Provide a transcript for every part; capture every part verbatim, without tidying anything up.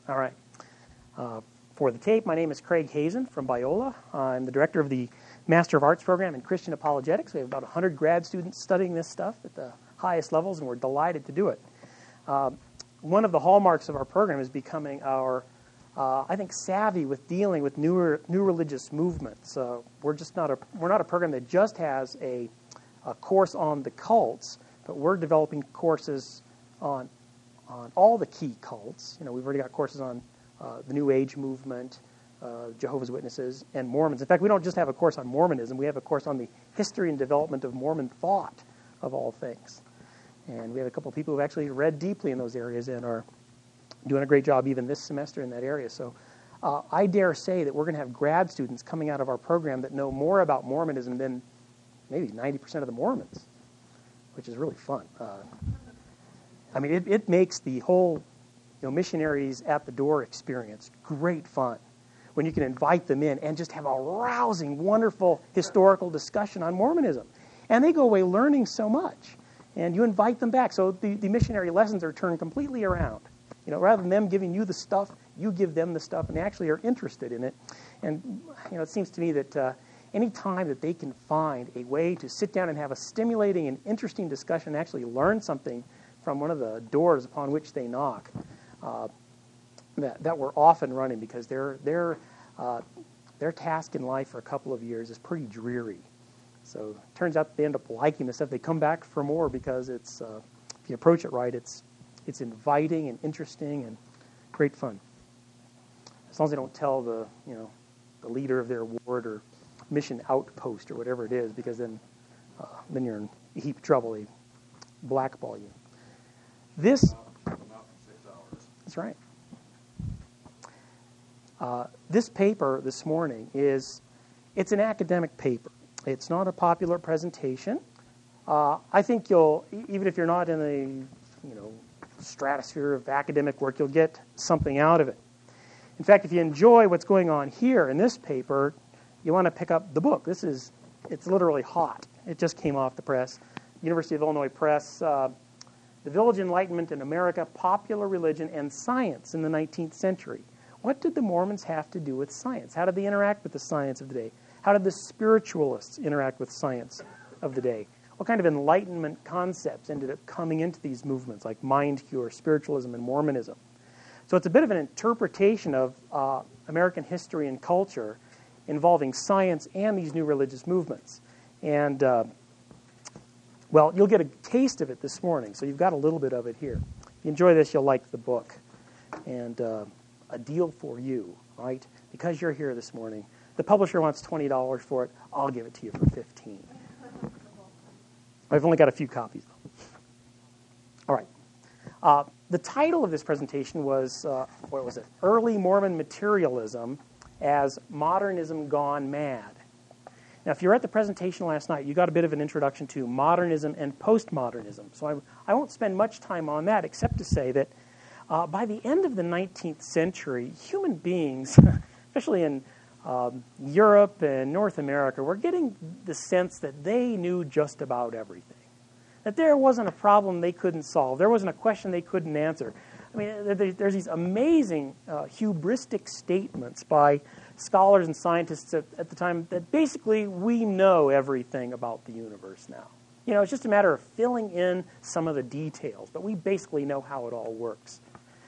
All right. Uh, for the tape, my name is Craig Hazen from Biola. I'm the director of the Master of Arts program in Christian Apologetics. We have about one hundred grad students studying this stuff at the highest levels, and we're delighted to do it. Uh, one of the hallmarks of our program is becoming our, uh, I think, savvy with dealing with newer, new religious movements. Uh, we're just not a we're not a program that just has a, a course on the cults, but we're developing courses on on all the key cults. You know, we've already got courses on uh, the New Age movement, uh, Jehovah's Witnesses, and Mormons. In fact, we don't just have a course on Mormonism. We have a course on the history and development of Mormon thought, of all things. And we have a couple of people who've actually read deeply in those areas and are doing a great job even this semester in that area. So uh, I dare say that we're going to have grad students coming out of our program that know more about Mormonism than maybe ninety percent of the Mormons, which is really fun. Uh, I mean, it, it makes the whole, you know, missionaries at the door experience great fun when you can invite them in and just have a rousing, wonderful historical discussion on Mormonism. And they go away learning so much. And you invite them back. So the, the missionary lessons are turned completely around. You know, rather than them giving you the stuff, you give them the stuff, and they actually are interested in it. And, you know, it seems to me that uh, any time that they can find a way to sit down and have a stimulating and interesting discussion and actually learn something from one of the doors upon which they knock, uh, that, that we're off and running, because their their uh, their task in life for a couple of years is pretty dreary. So it turns out they end up liking the stuff. They come back for more because it's uh, if you approach it right, it's it's inviting and interesting and great fun. As long as they don't tell the you know the leader of their ward or mission outpost or whatever it is, because then uh, then you're in a heap of trouble. They blackball you. This, that's right. Uh, this paper this morning is, it's an academic paper. It's not a popular presentation. Uh, I think you'll, even if you're not in a, you know, stratosphere of academic work, you'll get something out of it. In fact, if you enjoy what's going on here in this paper, you want to pick up the book. This is, it's literally hot. It just came off the press. University of Illinois Press, uh, The Village Enlightenment in America, Popular Religion and Science in the nineteenth century. What did the Mormons have to do with science? How did they interact with the science of the day? How did the spiritualists interact with science of the day? What kind of Enlightenment concepts ended up coming into these movements, like mind cure, spiritualism, and Mormonism? So it's a bit of an interpretation of uh, American history and culture involving science and these new religious movements. And uh, Well, you'll get a taste of it this morning, so you've got a little bit of it here. If you enjoy this, you'll like the book. And uh, a deal for you, right? Because you're here this morning. The publisher wants twenty dollars for it. I'll give it to you for fifteen dollars. I've only got a few copies, though. All right. Uh, the title of this presentation was, uh, what was it? Early Mormon Materialism as Modernism Gone Mad. Now, if you were at the presentation last night, you got a bit of an introduction to modernism and postmodernism. So I, I won't spend much time on that, except to say that uh, by the end of the nineteenth century, human beings, especially in um, Europe and North America, were getting the sense that they knew just about everything. That there wasn't a problem they couldn't solve. There wasn't a question they couldn't answer. I mean, there's these amazing uh, hubristic statements by scholars and scientists at, at the time that basically we know everything about the universe now. You know, it's just a matter of filling in some of the details, but we basically know how it all works.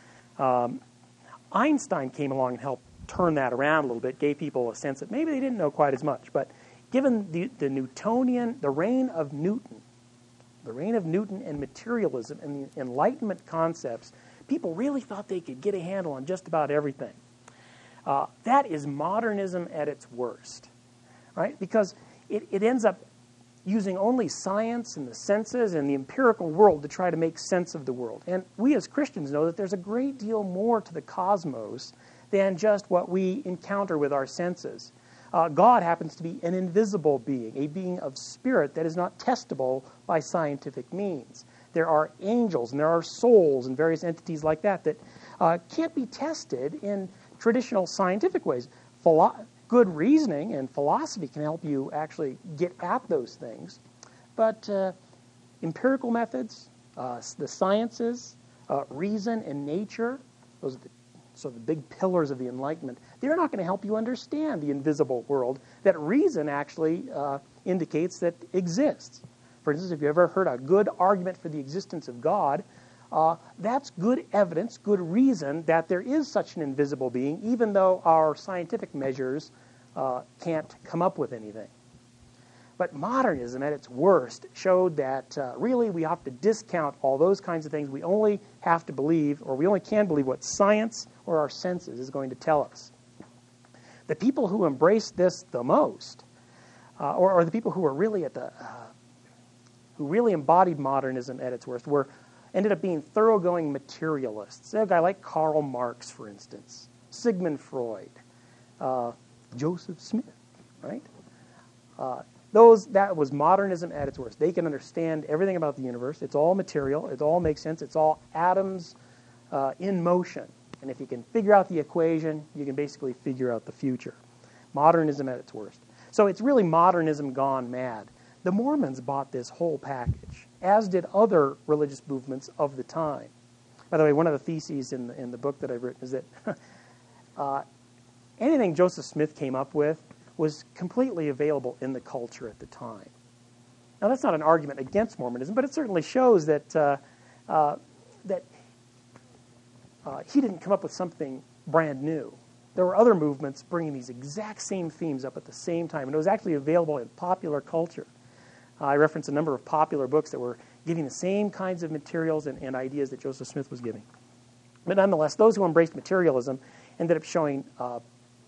Um, Einstein came along and helped turn that around a little bit, gave people a sense that maybe they didn't know quite as much. But given the, the Newtonian, the reign of Newton, the reign of Newton and materialism and the Enlightenment concepts, people really thought they could get a handle on just about everything. Uh, that is modernism at its worst, right? Because it, it ends up using only science and the senses and the empirical world to try to make sense of the world. And we as Christians know that there's a great deal more to the cosmos than just what we encounter with our senses. Uh, God happens to be an invisible being, a being of spirit that is not testable by scientific means. There are angels and there are souls and various entities like that that uh, can't be tested in traditional scientific ways. Philo- good reasoning and philosophy can help you actually get at those things. But uh, empirical methods, uh, the sciences, uh, reason and nature, those are the so the big pillars of the Enlightenment, they're not going to help you understand the invisible world that reason actually uh, indicates that exists. For instance, if you ever heard a good argument for the existence of God, uh, that's good evidence, good reason that there is such an invisible being, even though our scientific measures uh, can't come up with anything. But modernism, at its worst, showed that uh, really we have to discount all those kinds of things. We only have to believe, or we only can believe, what science or our senses is going to tell us. The people who embraced this the most, uh, or, or the people who were really at the, uh, who really embodied modernism at its worst, were ended up being thoroughgoing materialists. A guy like Karl Marx, for instance, Sigmund Freud, uh, Joseph Smith, right? Uh, Those that was modernism at its worst. They can understand everything about the universe. It's all material. It all makes sense. It's all atoms uh, in motion. And if you can figure out the equation, you can basically figure out the future. Modernism at its worst. So it's really modernism gone mad. The Mormons bought this whole package, as did other religious movements of the time. By the way, one of the theses in the, in the book that I've written is that uh, anything Joseph Smith came up with was completely available in the culture at the time. Now, that's not an argument against Mormonism, but it certainly shows that uh, uh, that uh, he didn't come up with something brand new. There were other movements bringing these exact same themes up at the same time, and it was actually available in popular culture. Uh, I referenced a number of popular books that were giving the same kinds of materials and, and ideas that Joseph Smith was giving. But nonetheless, those who embraced materialism ended up showing uh,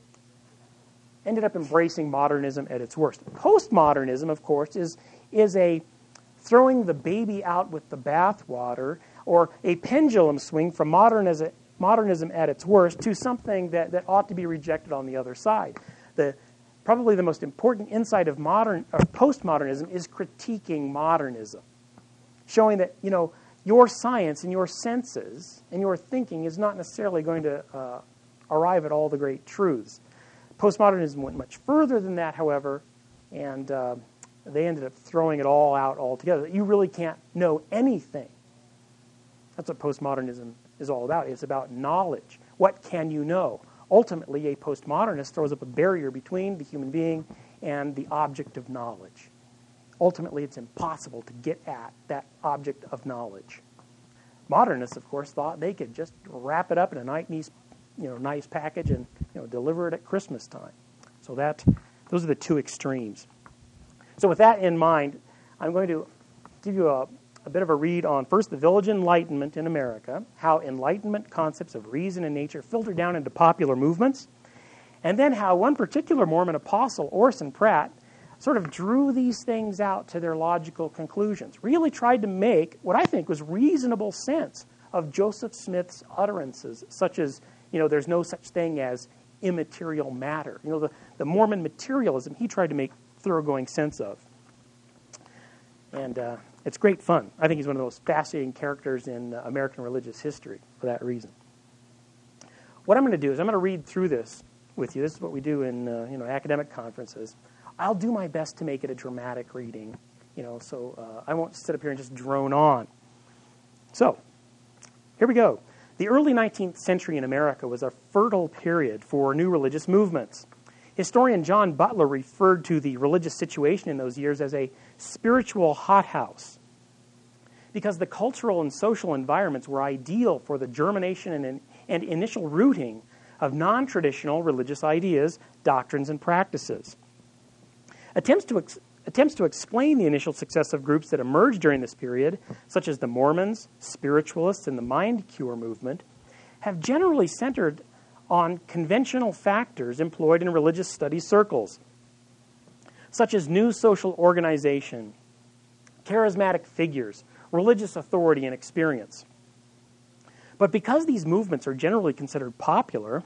ended up embracing modernism at its worst. Postmodernism, of course, is, is a throwing the baby out with the bathwater, or a pendulum swing from modernism, modernism at its worst to something that, that ought to be rejected on the other side. The, probably the most important insight of modern of postmodernism is critiquing modernism, showing that, you know, your science and your senses and your thinking is not necessarily going to uh, arrive at all the great truths. Postmodernism went much further than that, however, and uh, they ended up throwing it all out altogether. You really can't know anything. That's what postmodernism is all about. It's about knowledge. What can you know? Ultimately, a postmodernist throws up a barrier between the human being and the object of knowledge. Ultimately, it's impossible to get at that object of knowledge. Modernists, of course, thought they could just wrap it up in a nice, you know, nice package and, you know, deliver it at Christmas time. So that, those are the two extremes. So with that in mind, I'm going to give you a, a bit of a read on, first, the Village Enlightenment in America, how Enlightenment concepts of reason and nature filter down into popular movements, and then how one particular Mormon apostle, Orson Pratt, sort of drew these things out to their logical conclusions, really tried to make what I think was reasonable sense of Joseph Smith's utterances, such as, you know, there's no such thing as immaterial matter. You know, the, the Mormon materialism he tried to make thoroughgoing sense of. And uh, it's great fun. I think he's one of the most fascinating characters in uh, American religious history for that reason. What I'm going to do is I'm going to read through this with you. This is what we do in uh, you know, academic conferences. I'll do my best to make it a dramatic reading, you know, so uh, I won't sit up here and just drone on. So, here we go. The early nineteenth century in America was a fertile period for new religious movements. Historian John Butler referred to the religious situation in those years as a spiritual hothouse, because the cultural and social environments were ideal for the germination and, and initial rooting of non-traditional religious ideas, doctrines, and practices. Attempts to, ex- attempts to explain the initial success of groups that emerged during this period, such as the Mormons, spiritualists, and the Mind Cure movement, have generally centered on conventional factors employed in religious studies circles, such as new social organization, charismatic figures, religious authority, and experience. But because these movements are generally considered popular,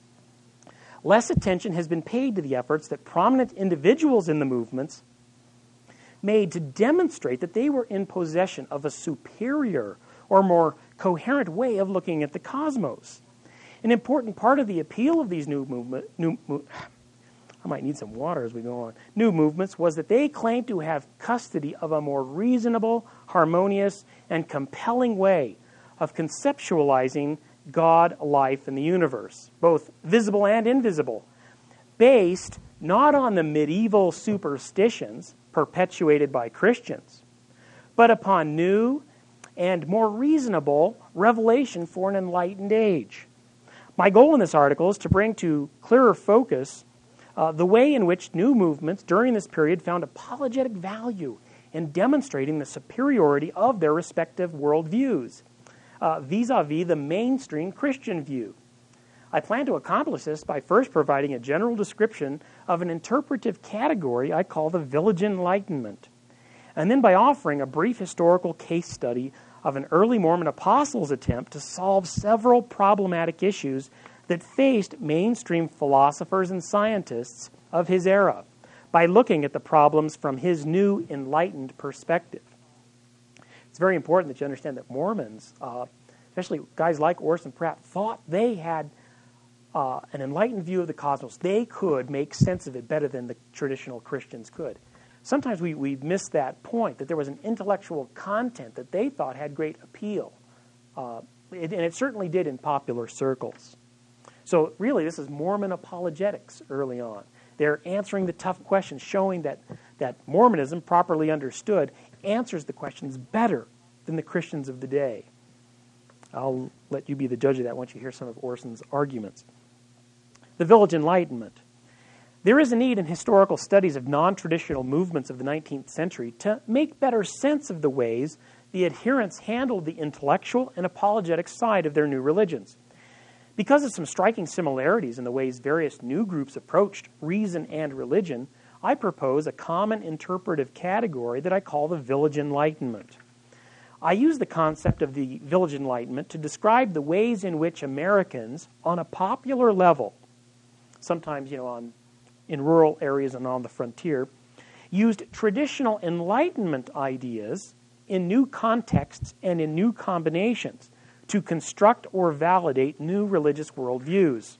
less attention has been paid to the efforts that prominent individuals in the movements made to demonstrate that they were in possession of a superior or more coherent way of looking at the cosmos. An important part of the appeal of these new movement, new, I might need some water as we go on, new movements was that they claimed to have custody of a more reasonable, harmonious, and compelling way of conceptualizing God, life, and the universe, both visible and invisible, based not on the medieval superstitions perpetuated by Christians, but upon new and more reasonable revelation for an enlightened age. My goal in this article is to bring to clearer focus uh, the way in which new movements during this period found apologetic value in demonstrating the superiority of their respective worldviews uh, vis-a-vis the mainstream Christian view. I plan to accomplish this by first providing a general description of an interpretive category I call the Village Enlightenment, and then by offering a brief historical case study of an early Mormon apostle's attempt to solve several problematic issues that faced mainstream philosophers and scientists of his era by looking at the problems from his new enlightened perspective. It's very important that you understand that Mormons, uh, especially guys like Orson Pratt, thought they had uh, an enlightened view of the cosmos. They could make sense of it better than the traditional Christians could. Sometimes we, we miss that point, that there was an intellectual content that they thought had great appeal. Uh, it, and it certainly did in popular circles. So really, this is Mormon apologetics early on. They're answering the tough questions, showing that, that Mormonism, properly understood, answers the questions better than the Christians of the day. I'll let you be the judge of that once you hear some of Orson's arguments. The Village Enlightenment. There is a need in historical studies of non-traditional movements of the nineteenth century to make better sense of the ways the adherents handled the intellectual and apologetic side of their new religions. Because of some striking similarities in the ways various new groups approached reason and religion, I propose a common interpretive category that I call the Village Enlightenment. I use the concept of the Village Enlightenment to describe the ways in which Americans, on a popular level, sometimes, you know, on in rural areas and on the frontier, used traditional Enlightenment ideas in new contexts and in new combinations to construct or validate new religious worldviews.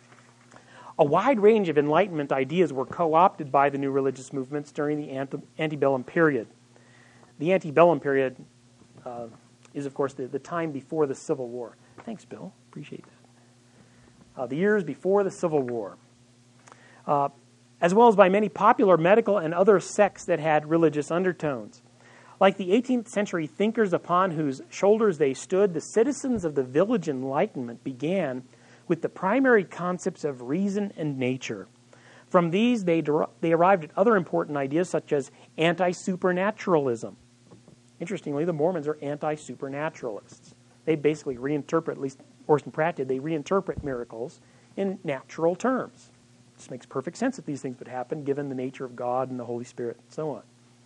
A wide range of Enlightenment ideas were co-opted by the new religious movements during the ante- antebellum period. The antebellum period uh, is, of course, the, the time before the Civil War. Thanks, Bill. Appreciate that. Uh, the years before the Civil War. Uh, as well as by many popular medical and other sects that had religious undertones. Like the eighteenth century thinkers upon whose shoulders they stood, the citizens of the Village Enlightenment began with the primary concepts of reason and nature. From these, they, der- they arrived at other important ideas such as anti-supernaturalism. Interestingly, the Mormons are anti-supernaturalists. They basically reinterpret, at least Orson Pratt did, they reinterpret miracles in natural terms. It just makes perfect sense that these things would happen given the nature of God and the Holy Spirit and so on.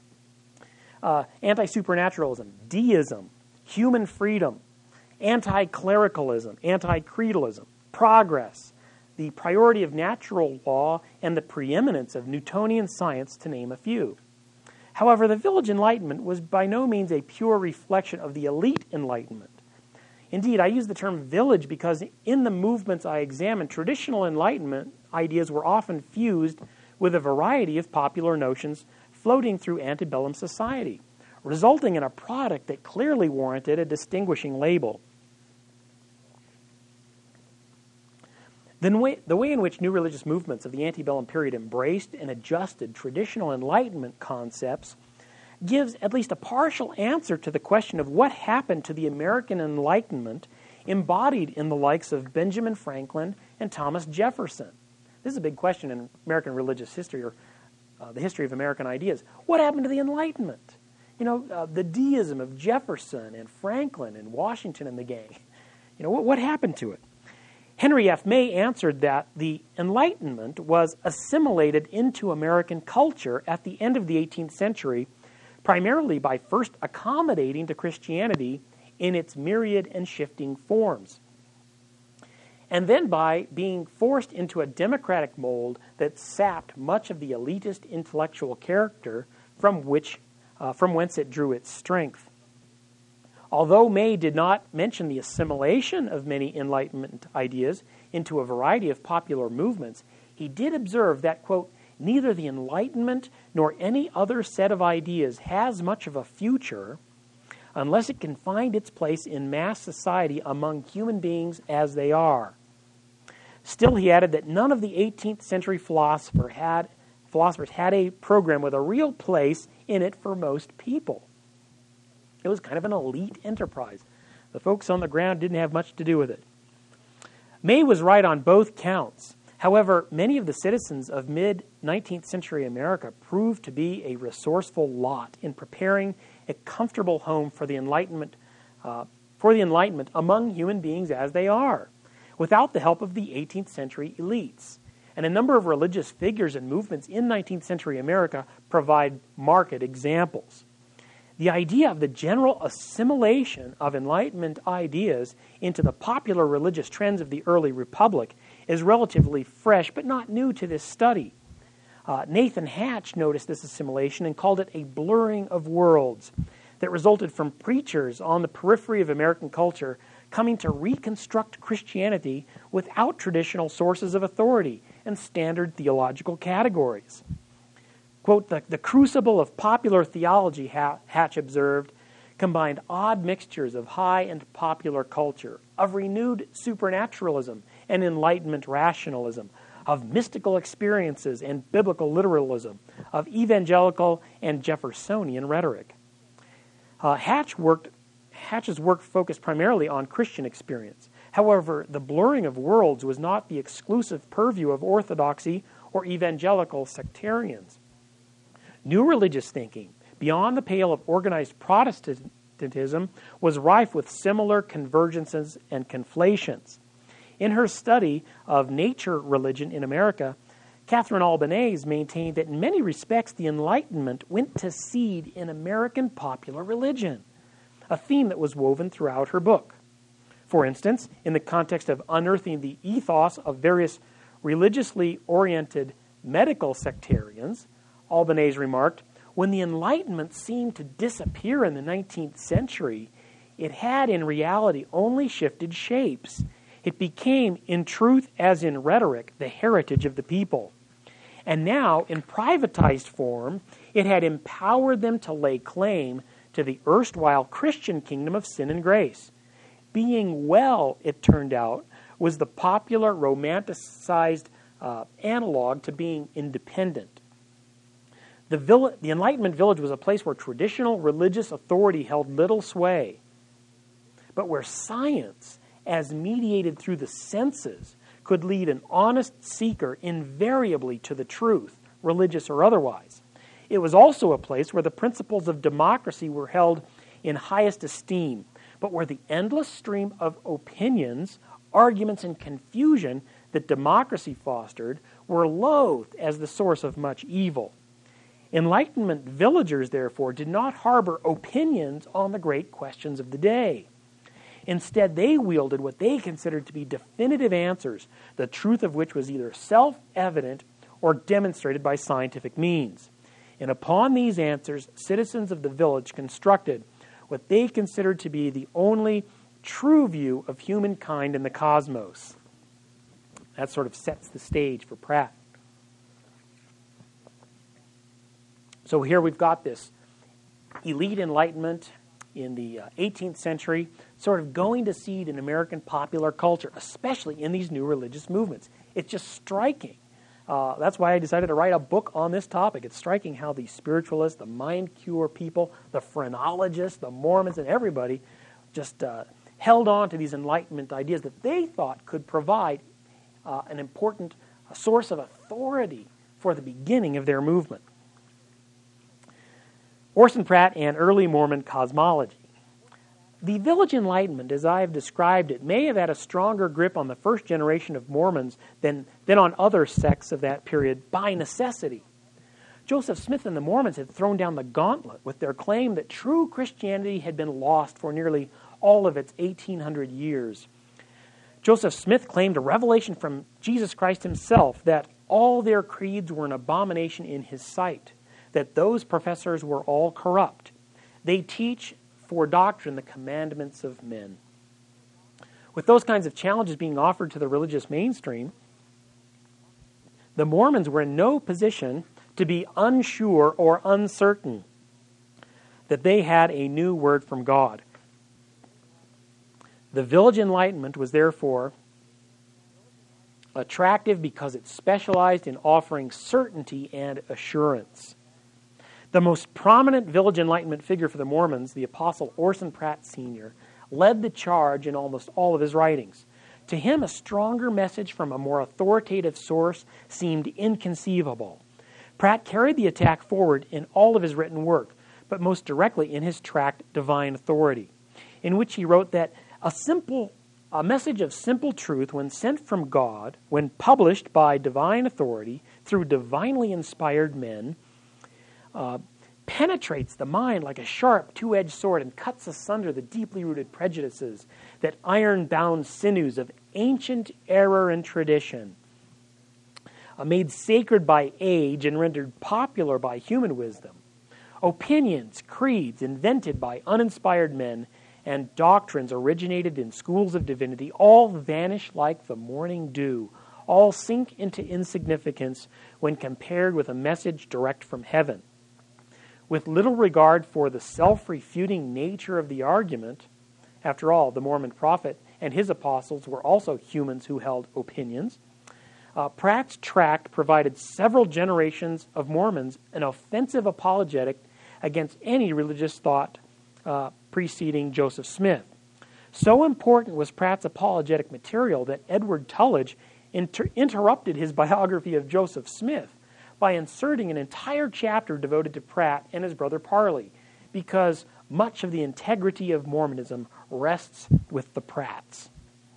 Uh, anti-supernaturalism, deism, human freedom, anti-clericalism, anti-creedalism, progress, the priority of natural law, and the preeminence of Newtonian science, to name a few. However, the Village Enlightenment was by no means a pure reflection of the elite Enlightenment. Indeed, I use the term village because in the movements I examined, traditional Enlightenment ideas were often fused with a variety of popular notions floating through antebellum society, resulting in a product that clearly warranted a distinguishing label. The way, the way in which new religious movements of the antebellum period embraced and adjusted traditional Enlightenment concepts gives at least a partial answer to the question of what happened to the American Enlightenment embodied in the likes of Benjamin Franklin and Thomas Jefferson. This is a big question in American religious history, or uh, the history of American ideas. What happened to the Enlightenment? You know, uh, the deism of Jefferson and Franklin and Washington and the gang. You know, what, what happened to it? Henry F. May answered that the Enlightenment was assimilated into American culture at the end of the eighteenth century, primarily by first accommodating to Christianity in its myriad and shifting forms, and then by being forced into a democratic mold that sapped much of the elitist intellectual character from which, uh, from whence it drew its strength. Although May did not mention the assimilation of many Enlightenment ideas into a variety of popular movements, he did observe that, quote, neither the Enlightenment nor any other set of ideas has much of a future unless it can find its place in mass society among human beings as they are. Still, he added that none of the eighteenth century philosopher had, philosophers had a program with a real place in it for most people. It was kind of an elite enterprise. The folks on the ground didn't have much to do with it. May was right on both counts. However, many of the citizens of mid-nineteenth century America proved to be a resourceful lot in preparing a comfortable home for the Enlightenment, uh, for the Enlightenment among human beings as they are, without the help of the eighteenth century elites. And a number of religious figures and movements in nineteenth century America provide marked examples. The idea of the general assimilation of Enlightenment ideas into the popular religious trends of the early Republic is relatively fresh, but not new to this study. Uh, Nathan Hatch noticed this assimilation and called it a blurring of worlds that resulted from preachers on the periphery of American culture coming to reconstruct Christianity without traditional sources of authority and standard theological categories. Quote, the, the crucible of popular theology, Hatch observed, combined odd mixtures of high and popular culture, of renewed supernaturalism and Enlightenment rationalism, of mystical experiences and biblical literalism, of evangelical and Jeffersonian rhetoric. Uh, Hatch worked, Hatch's work focused primarily on Christian experience. However, the blurring of worlds was not the exclusive purview of orthodoxy or evangelical sectarians. New religious thinking, beyond the pale of organized Protestantism, was rife with similar convergences and conflations. In her study of nature religion in America, Catherine Albanese maintained that in many respects the Enlightenment went to seed in American popular religion, a theme that was woven throughout her book. For instance, in the context of unearthing the ethos of various religiously oriented medical sectarians, Albanese remarked, when the Enlightenment seemed to disappear in the nineteenth century, it had in reality only shifted shapes. It became, in truth as in rhetoric, the heritage of the people. And now, in privatized form, it had empowered them to lay claim to the erstwhile Christian kingdom of sin and grace. Being well, it turned out, was the popular romanticized uh, analog to being independent. The, vill- the Enlightenment village was a place where traditional religious authority held little sway, but where science, as mediated through the senses, could lead an honest seeker invariably to the truth, religious or otherwise. It was also a place where the principles of democracy were held in highest esteem, but where the endless stream of opinions, arguments, and confusion that democracy fostered were loathed as the source of much evil. Enlightenment villagers, therefore, did not harbor opinions on the great questions of the day. Instead, they wielded what they considered to be definitive answers, the truth of which was either self-evident or demonstrated by scientific means. And upon these answers, citizens of the village constructed what they considered to be the only true view of humankind in the cosmos. That sort of sets the stage for Pratt. So here we've got this elite Enlightenment in the uh, eighteenth century sort of going to seed in American popular culture, especially in these new religious movements. It's just striking. Uh, that's why I decided to write a book on this topic. It's striking how the spiritualists, the mind cure people, the phrenologists, the Mormons, and everybody just uh, held on to these Enlightenment ideas that they thought could provide uh, an important uh, source of authority for the beginning of their movement. Orson Pratt and early Mormon cosmology. The Village Enlightenment, as I have described it, may have had a stronger grip on the first generation of Mormons than, than on other sects of that period by necessity. Joseph Smith and the Mormons had thrown down the gauntlet with their claim that true Christianity had been lost for nearly all of its eighteen hundred years. Joseph Smith claimed a revelation from Jesus Christ himself that all their creeds were an abomination in his sight, that those professors were all corrupt. They teach for doctrine the commandments of men. With those kinds of challenges being offered to the religious mainstream, the Mormons were in no position to be unsure or uncertain. that they had a new word from God. The Village Enlightenment was therefore attractive because it specialized in offering certainty and assurance. The most prominent Village Enlightenment figure for the Mormons, the Apostle Orson Pratt Senior, led the charge in almost all of his writings. To him, a stronger message from a more authoritative source seemed inconceivable. Pratt carried the attack forward in all of his written work, but most directly in his tract Divine Authority, in which he wrote that a simple A message of simple truth, when sent from God, when published by divine authority through divinely inspired men, uh, penetrates the mind like a sharp two-edged sword and cuts asunder the deeply rooted prejudices, that iron-bound sinews of ancient error and tradition, uh, made sacred by age and rendered popular by human wisdom. Opinions, creeds invented by uninspired men, and doctrines originated in schools of divinity all vanish like the morning dew, all sink into insignificance when compared with a message direct from heaven. With little regard for the self-refuting nature of the argument, after all, the Mormon prophet and his apostles were also humans who held opinions, uh, Pratt's tract provided several generations of Mormons an offensive apologetic against any religious thought uh, preceding Joseph Smith. So important was Pratt's apologetic material that Edward Tullidge inter- interrupted his biography of Joseph Smith by inserting an entire chapter devoted to Pratt and his brother Parley, because much of the integrity of Mormonism rests with the Pratts.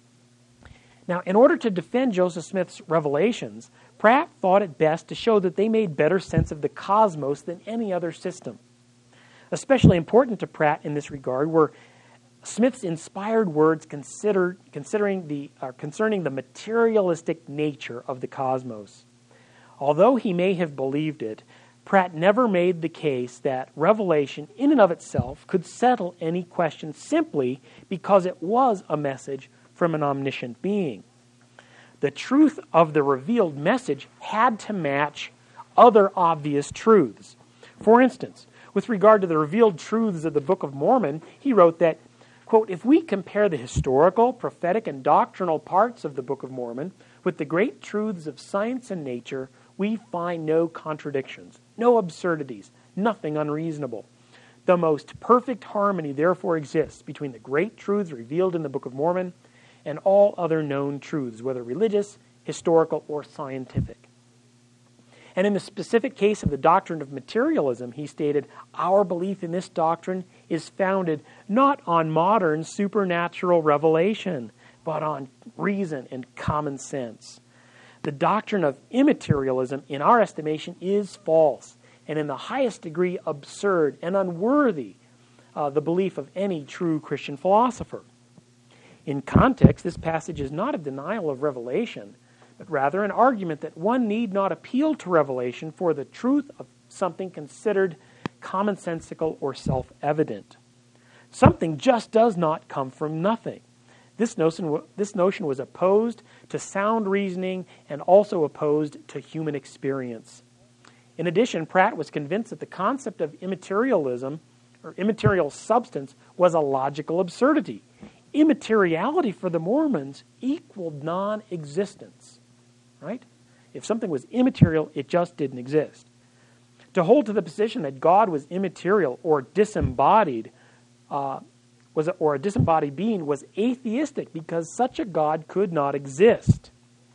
Now, in order to defend Joseph Smith's revelations, Pratt thought it best to show that they made better sense of the cosmos than any other system. Especially important to Pratt in this regard were Smith's inspired words considered, considering the, uh, concerning the materialistic nature of the cosmos. Although he may have believed it, Pratt never made the case that revelation in and of itself could settle any question simply because it was a message from an omniscient being. The truth of the revealed message had to match other obvious truths. For instance, with regard to the revealed truths of the Book of Mormon, he wrote that, quote, if we compare the historical, prophetic, and doctrinal parts of the Book of Mormon with the great truths of science and nature, we find no contradictions, no absurdities, nothing unreasonable. The most perfect harmony therefore exists between the great truths revealed in the Book of Mormon and all other known truths, whether religious, historical, or scientific. And in the specific case of the doctrine of materialism, he stated, our belief in this doctrine is founded not on modern supernatural revelation, but on reason and common sense. The doctrine of immaterialism, in our estimation, is false, and in the highest degree absurd and unworthy uh, the belief of any true Christian philosopher. In context, this passage is not a denial of revelation, but rather an argument that one need not appeal to revelation for the truth of something considered commonsensical or self-evident. Something just does not come from nothing. This notion, this notion was opposed to sound reasoning and also opposed to human experience. In addition, Pratt was convinced that the concept of immaterialism, or immaterial substance, was a logical absurdity. Immateriality for the Mormons equaled non-existence. Right? If something was immaterial, it just didn't exist. To hold to the position that God was immaterial or disembodied, uh, was a, or a disembodied being, was atheistic because such a God could not exist.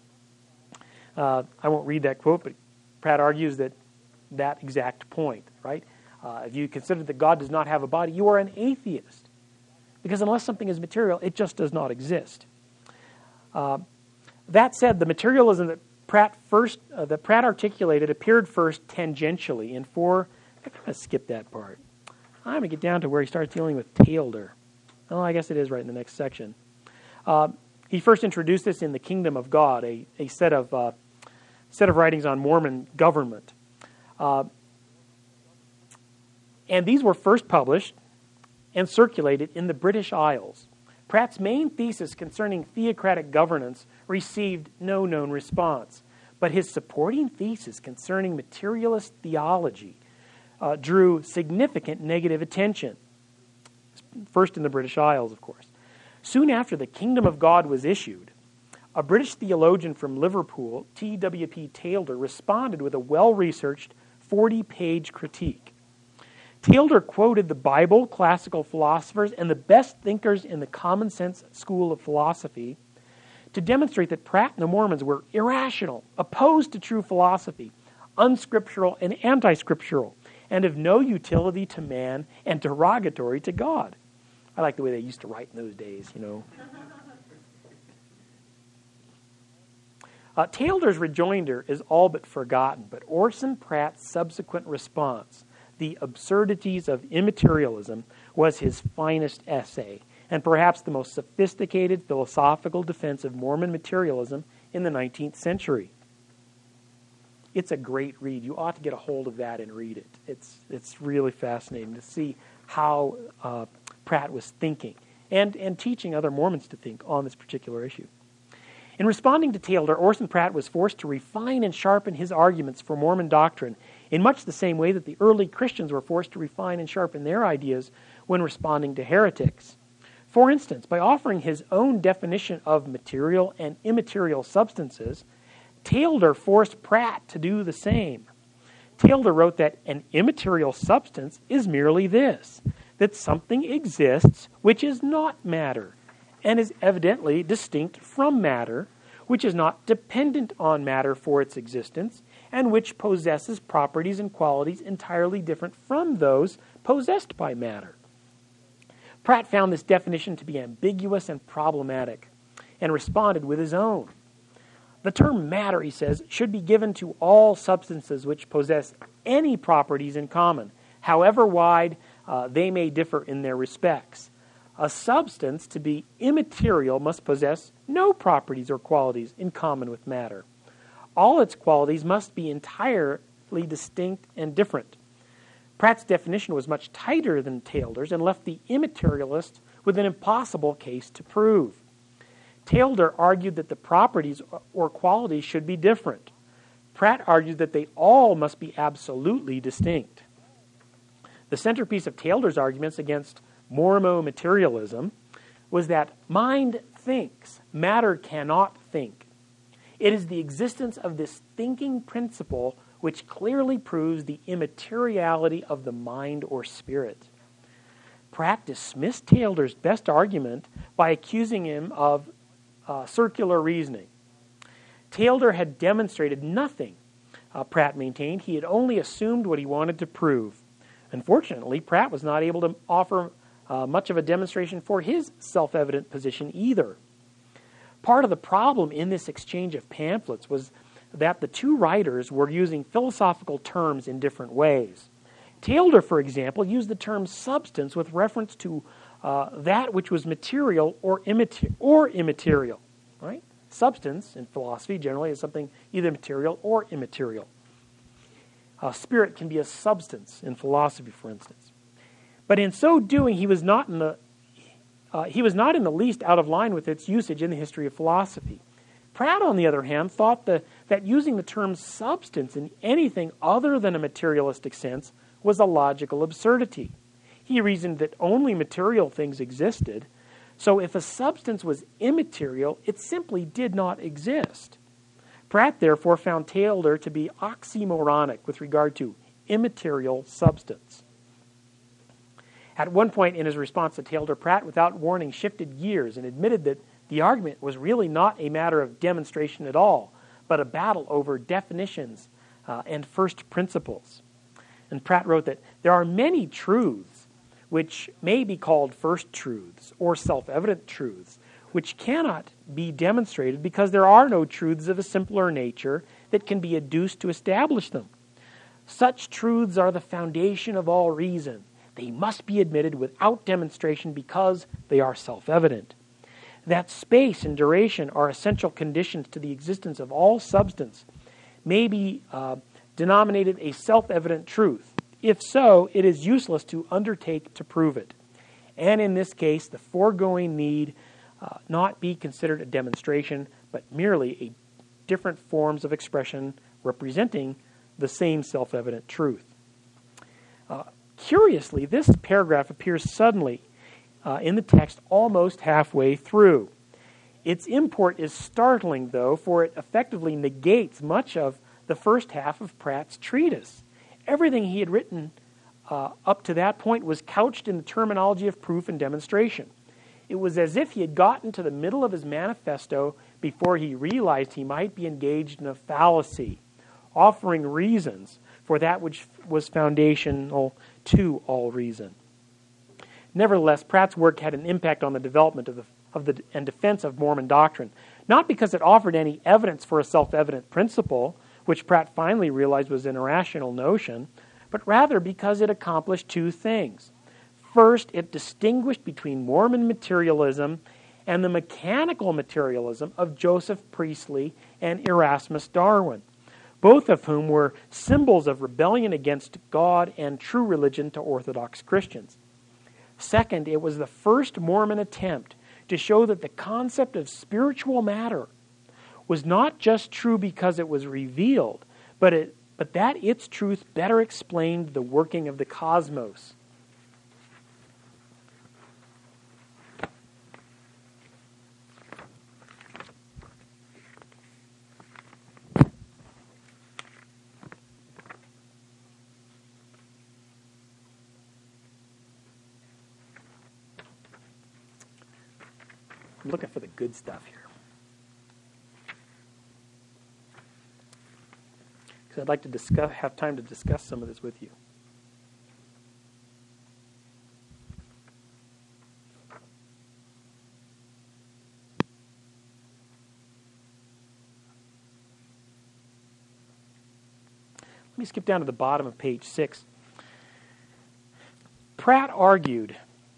Uh, I won't read that quote, but Pratt argues that that exact point. Right? Uh, if you consider that God does not have a body, you are an atheist, because unless something is material, it just does not exist. Uh, That said, the materialism that Pratt first uh, that Pratt articulated appeared first tangentially in four. I'm going to skip that part. I'm going to get down to where he starts dealing with Taylor. Oh, I guess it is right in the next section. Uh, he first introduced this in The Kingdom of God, a, a set of uh, set of writings on Mormon government, uh, and these were first published and circulated in the British Isles. Pratt's main thesis concerning theocratic governance received no known response, but his supporting thesis concerning materialist theology uh, drew significant negative attention. First in the British Isles, of course. Soon after the Kingdom of God was issued, a British theologian from Liverpool, T W P Taylor, responded with a well-researched forty-page critique. Taylor quoted the Bible, classical philosophers, and the best thinkers in the common sense school of philosophy to demonstrate that Pratt and the Mormons were irrational, opposed to true philosophy, unscriptural and anti-scriptural, and of no utility to man and derogatory to God. I like the way they used to write in those days, you know. Uh, Taylor's rejoinder is all but forgotten, but Orson Pratt's subsequent response, The Absurdities of Immaterialism, was his finest essay, and perhaps the most sophisticated philosophical defense of Mormon materialism in the nineteenth century. It's a great read. You ought to get a hold of that and read it. It's it's really fascinating to see how uh, Pratt was thinking and, and teaching other Mormons to think on this particular issue. In responding to Taylor, Orson Pratt was forced to refine and sharpen his arguments for Mormon doctrine in much the same way that the early Christians were forced to refine and sharpen their ideas when responding to heretics. For instance, by offering his own definition of material and immaterial substances, Taylor forced Pratt to do the same. Taylor wrote that an immaterial substance is merely this, that something exists which is not matter, and is evidently distinct from matter, which is not dependent on matter for its existence, and which possesses properties and qualities entirely different from those possessed by matter. Pratt found this definition to be ambiguous and problematic, and responded with his own. The term matter, he says, should be given to all substances which possess any properties in common, however wide uh, they may differ in their respects. A substance, to be immaterial, must possess no properties or qualities in common with matter. All its qualities must be entirely distinct and different. Pratt's definition was much tighter than Taylor's and left the immaterialist with an impossible case to prove. Taylor argued that the properties or qualities should be different. Pratt argued that they all must be absolutely distinct. The centerpiece of Taylor's arguments against Mormomaterialism was that mind thinks, matter cannot think. It is the existence of this thinking principle which clearly proves the immateriality of the mind or spirit. Pratt dismissed Taylor's best argument by accusing him of uh, circular reasoning. Taylor had demonstrated nothing, uh, Pratt maintained. He had only assumed what he wanted to prove. Unfortunately, Pratt was not able to offer uh, much of a demonstration for his self-evident position either. Part of the problem in this exchange of pamphlets was that the two writers were using philosophical terms in different ways. Taylor, for example, used the term substance with reference to uh, that which was material or, immater- or immaterial. Right? Substance in philosophy generally is something either material or immaterial. Uh, spirit can be a substance in philosophy, for instance. But in so doing, he was not in the uh, he was not in the least out of line with its usage in the history of philosophy. Pratt, on the other hand, thought the, that using the term substance in anything other than a materialistic sense was a logical absurdity. He reasoned that only material things existed, so if a substance was immaterial, it simply did not exist. Pratt, therefore, found Taylor to be oxymoronic with regard to immaterial substance. At one point in his response to Taylor, Pratt, without warning, shifted gears and admitted that the argument was really not a matter of demonstration at all, but a battle over definitions uh, and first principles. And Pratt wrote that there are many truths which may be called first truths or self-evident truths, which cannot be demonstrated because there are no truths of a simpler nature that can be adduced to establish them. Such truths are the foundation of all reason. They must be admitted without demonstration because they are self-evident. That space and duration are essential conditions to the existence of all substance may be uh, denominated a self-evident truth. If so, it is useless to undertake to prove it. And in this case, the foregoing need uh, not be considered a demonstration, but merely a different forms of expression representing the same self-evident truth. Uh, curiously, this paragraph appears suddenly uh, in the text almost halfway through. Its import is startling, though, for it effectively negates much of the first half of Pratt's treatise. Everything he had written uh, up to that point was couched in the terminology of proof and demonstration. It was as if he had gotten to the middle of his manifesto before he realized he might be engaged in a fallacy, offering reasons for that which was foundational to all reason. Nevertheless, Pratt's work had an impact on the development of the, of the and defense of Mormon doctrine, not because it offered any evidence for a self-evident principle, which Pratt finally realized was an irrational notion, but rather because it accomplished two things. First, it distinguished between Mormon materialism and the mechanical materialism of Joseph Priestley and Erasmus Darwin, both of whom were symbols of rebellion against God and true religion to Orthodox Christians. Second, it was the first Mormon attempt to show that the concept of spiritual matter was not just true because it was revealed, but it, but that its truth better explained the working of the cosmos. I'm looking for the good stuff here. Because I'd like to discuss, have time to discuss some of this with you. Let me skip down to the bottom of page six. Pratt argued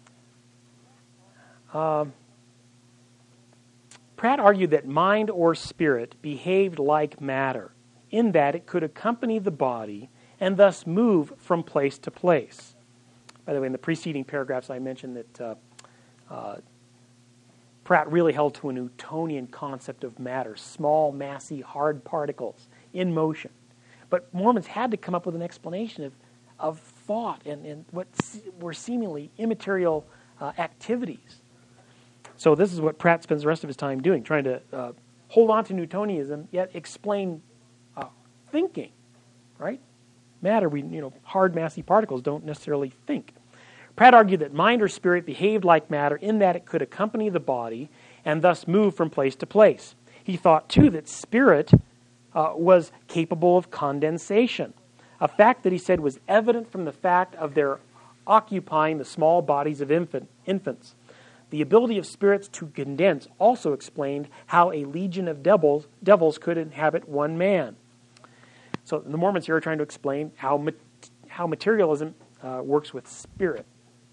um, Pratt argued that mind or spirit behaved like matter, in that it could accompany the body and thus move from place to place. By the way, in the preceding paragraphs I mentioned that uh, uh, Pratt really held to a Newtonian concept of matter, small, massy, hard particles in motion. But Mormons had to come up with an explanation of, of thought and, and what were seemingly immaterial uh, activities. So this is what Pratt spends the rest of his time doing, trying to uh, hold on to Newtonianism, yet explain uh, thinking, right? Matter, we you know, hard, massy particles don't necessarily think. Pratt argued that mind or spirit behaved like matter in that it could accompany the body and thus move from place to place. He thought, too, that spirit uh, was capable of condensation, a fact that he said was evident from the fact of their occupying the small bodies of infant, infants. The ability of spirits to condense also explained how a legion of devils, devils could inhabit one man. So the Mormons here are trying to explain how, ma- how materialism uh, works with spirit.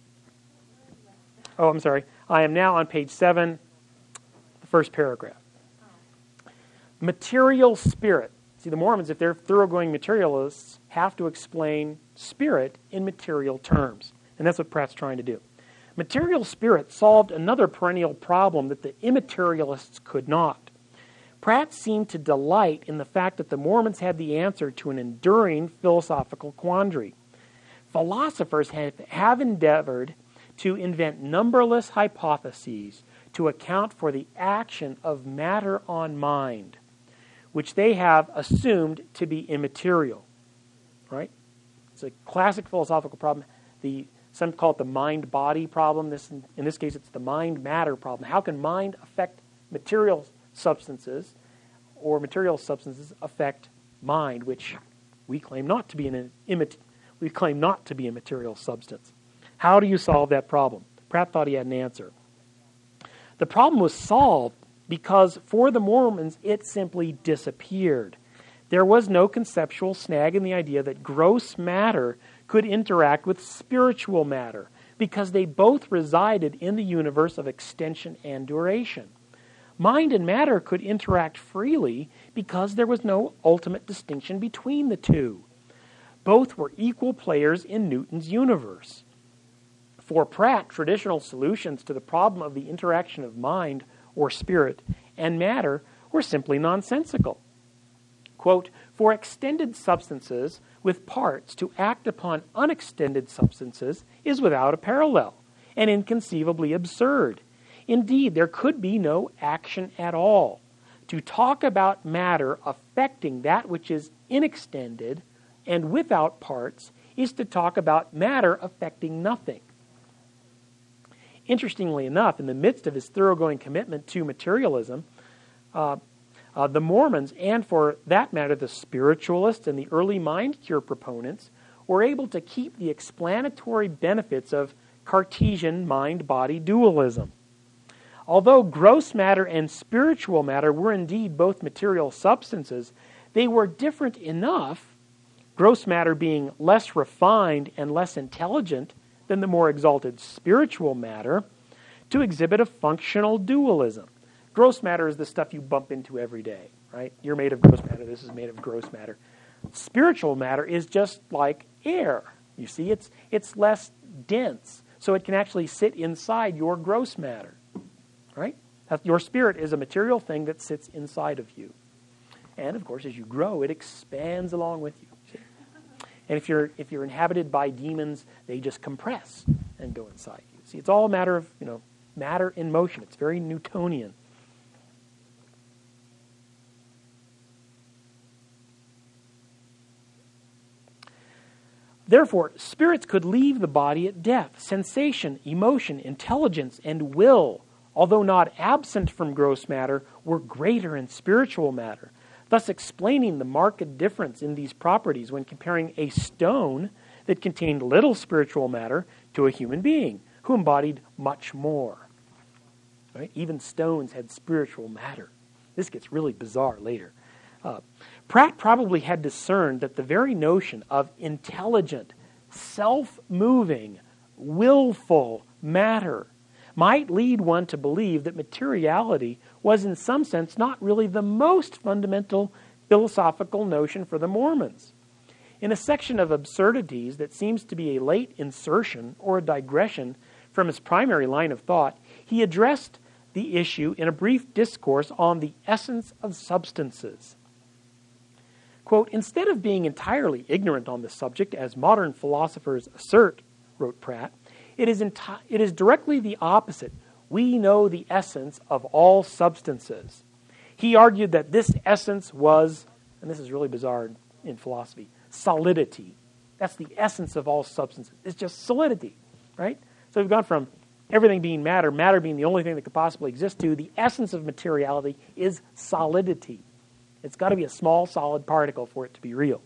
Oh, I'm sorry. I am now on page seven, the first paragraph. Material spirit. See, the Mormons, if they're thoroughgoing materialists, have to explain spirit in material terms. And that's what Pratt's trying to do. Material spirit solved another perennial problem that the immaterialists could not. Pratt seemed to delight in the fact that the Mormons had the answer to an enduring philosophical quandary. Philosophers have, have endeavored to invent numberless hypotheses to account for the action of matter on mind, which they have assumed to be immaterial. Right? It's a classic philosophical problem. The Some call it the mind-body problem. This, in this case, it's the mind-matter problem. How can mind affect material substances, or material substances affect mind, which we claim not to be an immat- we claim not to be a material substance? How do you solve that problem? Pratt thought he had an answer. The problem was solved because for the Mormons, it simply disappeared. There was no conceptual snag in the idea that gross matter could interact with spiritual matter because they both resided in the universe of extension and duration. Mind and matter could interact freely because there was no ultimate distinction between the two. Both were equal players in Newton's universe. For Pratt, traditional solutions to the problem of the interaction of mind or spirit and matter were simply nonsensical. Quote, for extended substances with parts to act upon unextended substances is without a parallel and inconceivably absurd. Indeed, there could be no action at all. To talk about matter affecting that which is inextended and without parts is to talk about matter affecting nothing. Interestingly enough, in the midst of his thoroughgoing commitment to materialism, uh, uh, the Mormons, and for that matter the spiritualists and the early mind cure proponents, were able to keep the explanatory benefits of Cartesian mind-body dualism. Although gross matter and spiritual matter were indeed both material substances, they were different enough, gross matter being less refined and less intelligent than the more exalted spiritual matter, to exhibit a functional dualism. Gross matter is the stuff you bump into every day, right? You're made of gross matter, this is made of gross matter. Spiritual matter is just like air. You see, it's it's less dense, so it can actually sit inside your gross matter. Right? Your spirit is a material thing that sits inside of you. And of course, as you grow, it expands along with you. See? And if you're if you're inhabited by demons, they just compress and go inside you. See, it's all a matter of, you know, matter in motion. It's very Newtonian. Therefore, spirits could leave the body at death. Sensation, emotion, intelligence, and will, although not absent from gross matter, were greater in spiritual matter, thus explaining the marked difference in these properties when comparing a stone that contained little spiritual matter to a human being who embodied much more. Right? Even stones had spiritual matter. This gets really bizarre later. Uh, Pratt probably had discerned that the very notion of intelligent, self-moving, willful matter might lead one to believe that materiality was in some sense not really the most fundamental philosophical notion for the Mormons. In a section of absurdities that seems to be a late insertion or a digression from his primary line of thought, he addressed the issue in a brief discourse on the essence of substances. Quote, "Instead of being entirely ignorant on this subject, as modern philosophers assert," wrote Pratt, It is, enti- it is directly the opposite. We know the essence of all substances. He argued that this essence was, and this is really bizarre in philosophy, solidity. That's the essence of all substances. It's just solidity, right? So we've gone from everything being matter, matter being the only thing that could possibly exist, to the essence of materiality is solidity. It's got to be a small, solid particle for it to be real.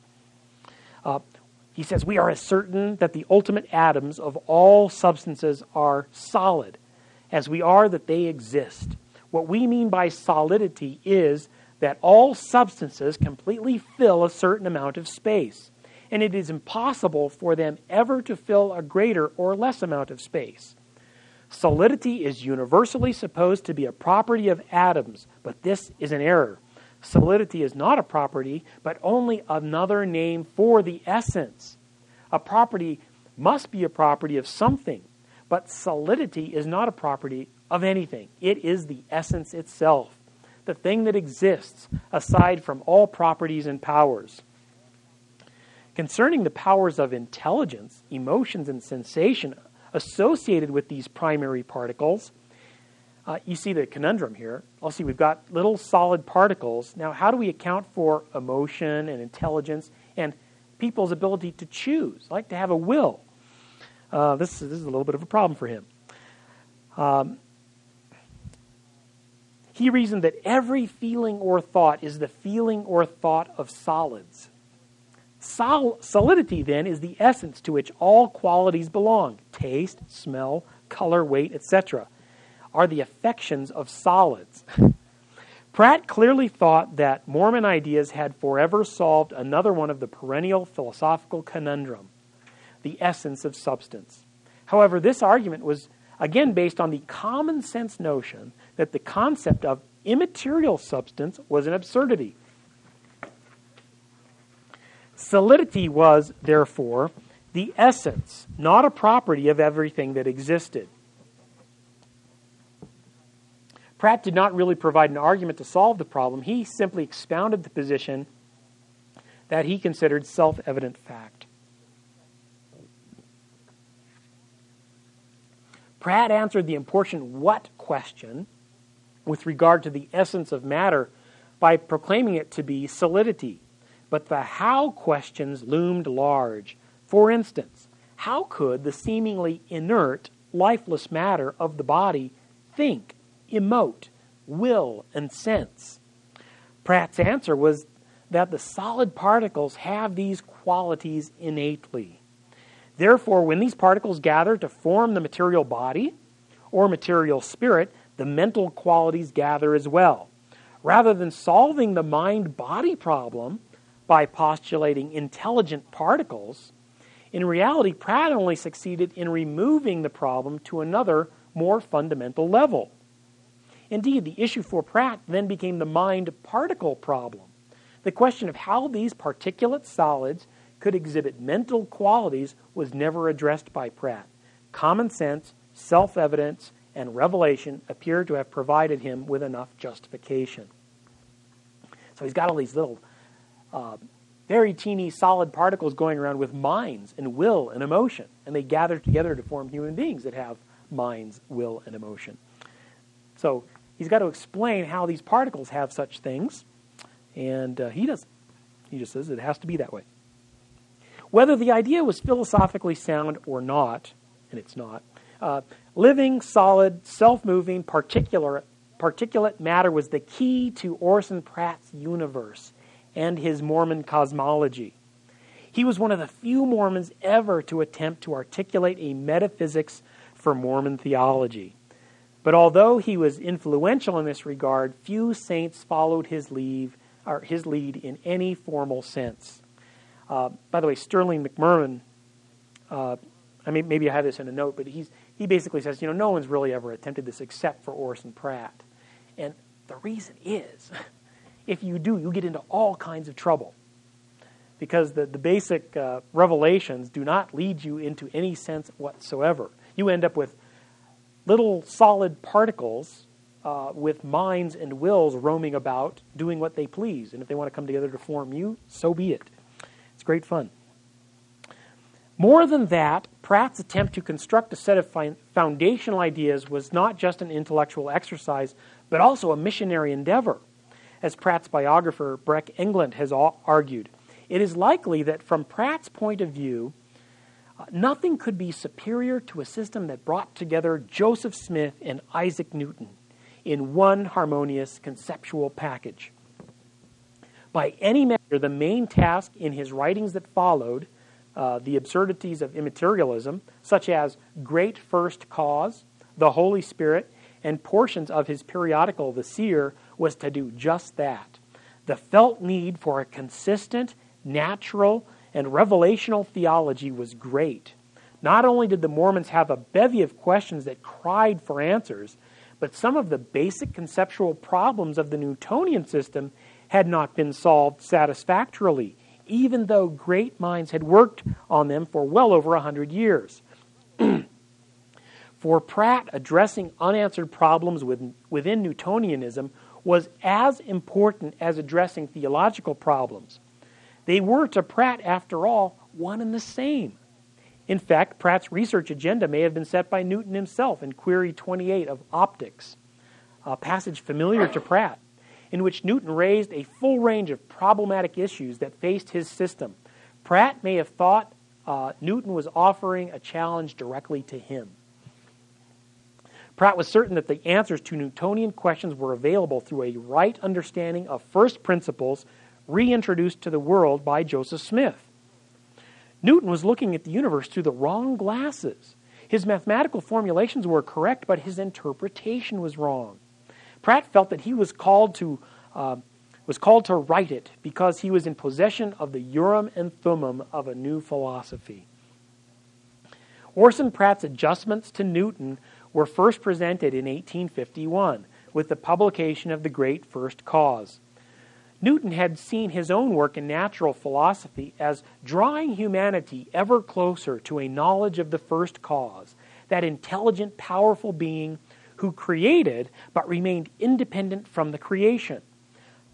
Uh, He says, we are as certain that the ultimate atoms of all substances are solid as we are that they exist. What we mean by solidity is that all substances completely fill a certain amount of space, and it is impossible for them ever to fill a greater or less amount of space. Solidity is universally supposed to be a property of atoms, but this is an error. Solidity is not a property, but only another name for the essence. A property must be a property of something, but solidity is not a property of anything. It is the essence itself, the thing that exists aside from all properties and powers. Concerning the powers of intelligence, emotions, and sensation associated with these primary particles, Uh, you see the conundrum here. I'll see we've got little solid particles. Now, how do we account for emotion and intelligence and people's ability to choose, like to have a will? Uh, this, this is a little bit of a problem for him. Um, he reasoned that every feeling or thought is the feeling or thought of solids. Sol- solidity, then, is the essence to which all qualities belong. Taste, smell, color, weight, et cetera are the affections of solids. Pratt clearly thought that Mormon ideas had forever solved another one of the perennial philosophical conundrum, the essence of substance. However, this argument was again based on the common sense notion that the concept of immaterial substance was an absurdity. Solidity was, therefore, the essence, not a property of everything that existed. Pratt did not really provide an argument to solve the problem. He simply expounded the position that he considered self-evident fact. Pratt answered the important what question with regard to the essence of matter by proclaiming it to be solidity. But the how questions loomed large. For instance, how could the seemingly inert, lifeless matter of the body think, emote, will, and sense? Pratt's answer was that the solid particles have these qualities innately. Therefore, when these particles gather to form the material body or material spirit, the mental qualities gather as well. Rather than solving the mind-body problem by postulating intelligent particles, in reality, Pratt only succeeded in removing the problem to another, more fundamental level. Indeed, the issue for Pratt then became the mind-particle problem. The question of how these particulate solids could exhibit mental qualities was never addressed by Pratt. Common sense, self-evidence, and revelation appear to have provided him with enough justification. So he's got all these little, uh, very teeny solid particles going around with minds and will and emotion, and they gather together to form human beings that have minds, will, and emotion. So he's got to explain how these particles have such things, and uh, he doesn't. He just says it has to be that way. Whether the idea was philosophically sound or not, and it's not, uh, living, solid, self-moving, particular, particulate matter was the key to Orson Pratt's universe and his Mormon cosmology. He was one of the few Mormons ever to attempt to articulate a metaphysics for Mormon theology. But although he was influential in this regard, few saints followed his lead, or his lead in any formal sense. Uh, by the way, Sterling McMurrin, uh, I mean, maybe I have this in a note, but he's he basically says, you know, no one's really ever attempted this except for Orson Pratt. And the reason is, if you do, you get into all kinds of trouble. Because the, the basic uh, revelations do not lead you into any sense whatsoever. You end up with little solid particles uh, with minds and wills roaming about, doing what they please. And if they want to come together to form you, so be it. It's great fun. More than that, Pratt's attempt to construct a set of fi- foundational ideas was not just an intellectual exercise, but also a missionary endeavor. As Pratt's biographer, Breck Englund, has argued, it is likely that from Pratt's point of view, uh, nothing could be superior to a system that brought together Joseph Smith and Isaac Newton in one harmonious conceptual package. By any measure, the main task in his writings that followed, uh, the absurdities of immaterialism, such as Great First Cause, the Holy Spirit, and portions of his periodical, The Seer, was to do just that. The felt need for a consistent, natural, and revelational theology was great. Not only did the Mormons have a bevy of questions that cried for answers, but some of the basic conceptual problems of the Newtonian system had not been solved satisfactorily, even though great minds had worked on them for well over a hundred years. For Pratt, addressing unanswered problems within Newtonianism was as important as addressing theological problems. They were, to Pratt, after all, one and the same. In fact, Pratt's research agenda may have been set by Newton himself in Query twenty-eight of Optics, a passage familiar to Pratt, in which Newton raised a full range of problematic issues that faced his system. Pratt may have thought uh, Newton was offering a challenge directly to him. Pratt was certain that the answers to Newtonian questions were available through a right understanding of first principles reintroduced to the world by Joseph Smith. Newton was looking at the universe through the wrong glasses. His mathematical formulations were correct, but his interpretation was wrong. Pratt felt that he was called to uh, was called to write it because he was in possession of the Urim and Thummim of a new philosophy. Orson Pratt's adjustments to Newton were first presented in eighteen fifty-one with the publication of The Great First Cause. Newton had seen his own work in natural philosophy as drawing humanity ever closer to a knowledge of the first cause, that intelligent, powerful being who created but remained independent from the creation.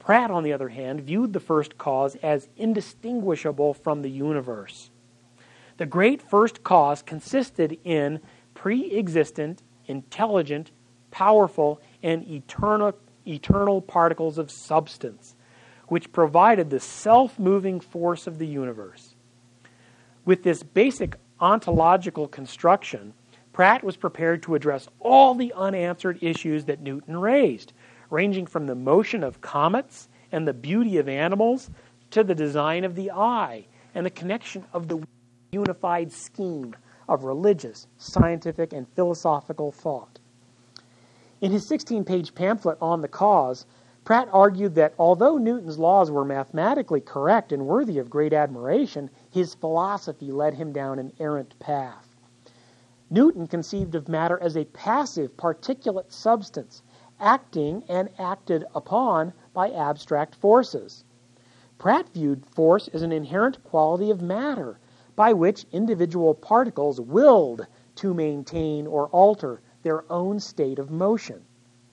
Pratt, on the other hand, viewed the first cause as indistinguishable from the universe. The great first cause consisted in pre-existent, intelligent, powerful, and eternal, eternal particles of substance, which provided the self-moving force of the universe. With this basic ontological construction, Pratt was prepared to address all the unanswered issues that Newton raised, ranging from the motion of comets and the beauty of animals to the design of the eye and the connection of the unified scheme of religious, scientific, and philosophical thought. In his sixteen-page pamphlet on the cause, Pratt argued that although Newton's laws were mathematically correct and worthy of great admiration, his philosophy led him down an errant path. Newton conceived of matter as a passive, particulate substance, acting and acted upon by abstract forces. Pratt viewed force as an inherent quality of matter, by which individual particles willed to maintain or alter their own state of motion.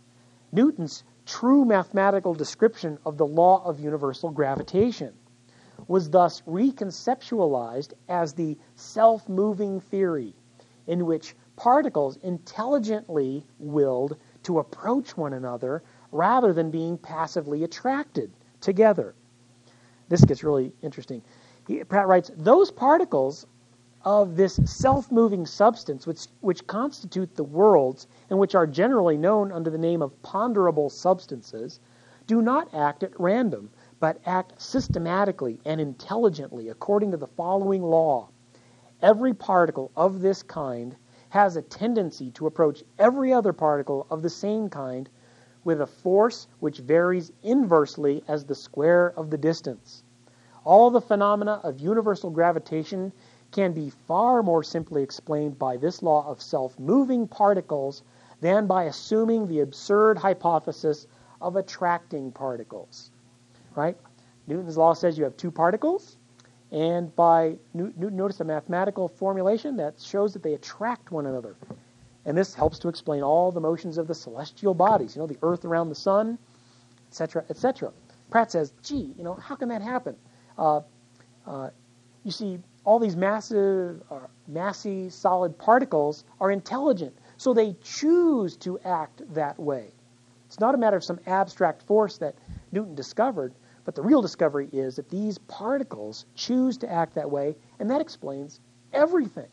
Newton's true mathematical description of the law of universal gravitation was thus reconceptualized as the self-moving theory, in which particles intelligently willed to approach one another rather than being passively attracted together. This gets really interesting. He, Pratt writes, those particles of this self-moving substance which, which constitute the worlds and which are generally known under the name of ponderable substances do not act at random, but act systematically and intelligently according to the following law. Every particle of this kind has a tendency to approach every other particle of the same kind with a force which varies inversely as the square of the distance. All the phenomena of universal gravitation can be far more simply explained by this law of self-moving particles than by assuming the absurd hypothesis of attracting particles. Right? Newton's law says you have two particles, and by Newton notice a mathematical formulation that shows that they attract one another. And this helps to explain all the motions of the celestial bodies, you know, the earth around the sun, et cetera, et cetera. Pratt says, gee, you know, how can that happen? Uh, uh, you see, all these massive, uh, massy, solid particles are intelligent, so they choose to act that way. It's not a matter of some abstract force that Newton discovered, but the real discovery is that these particles choose to act that way, and that explains everything.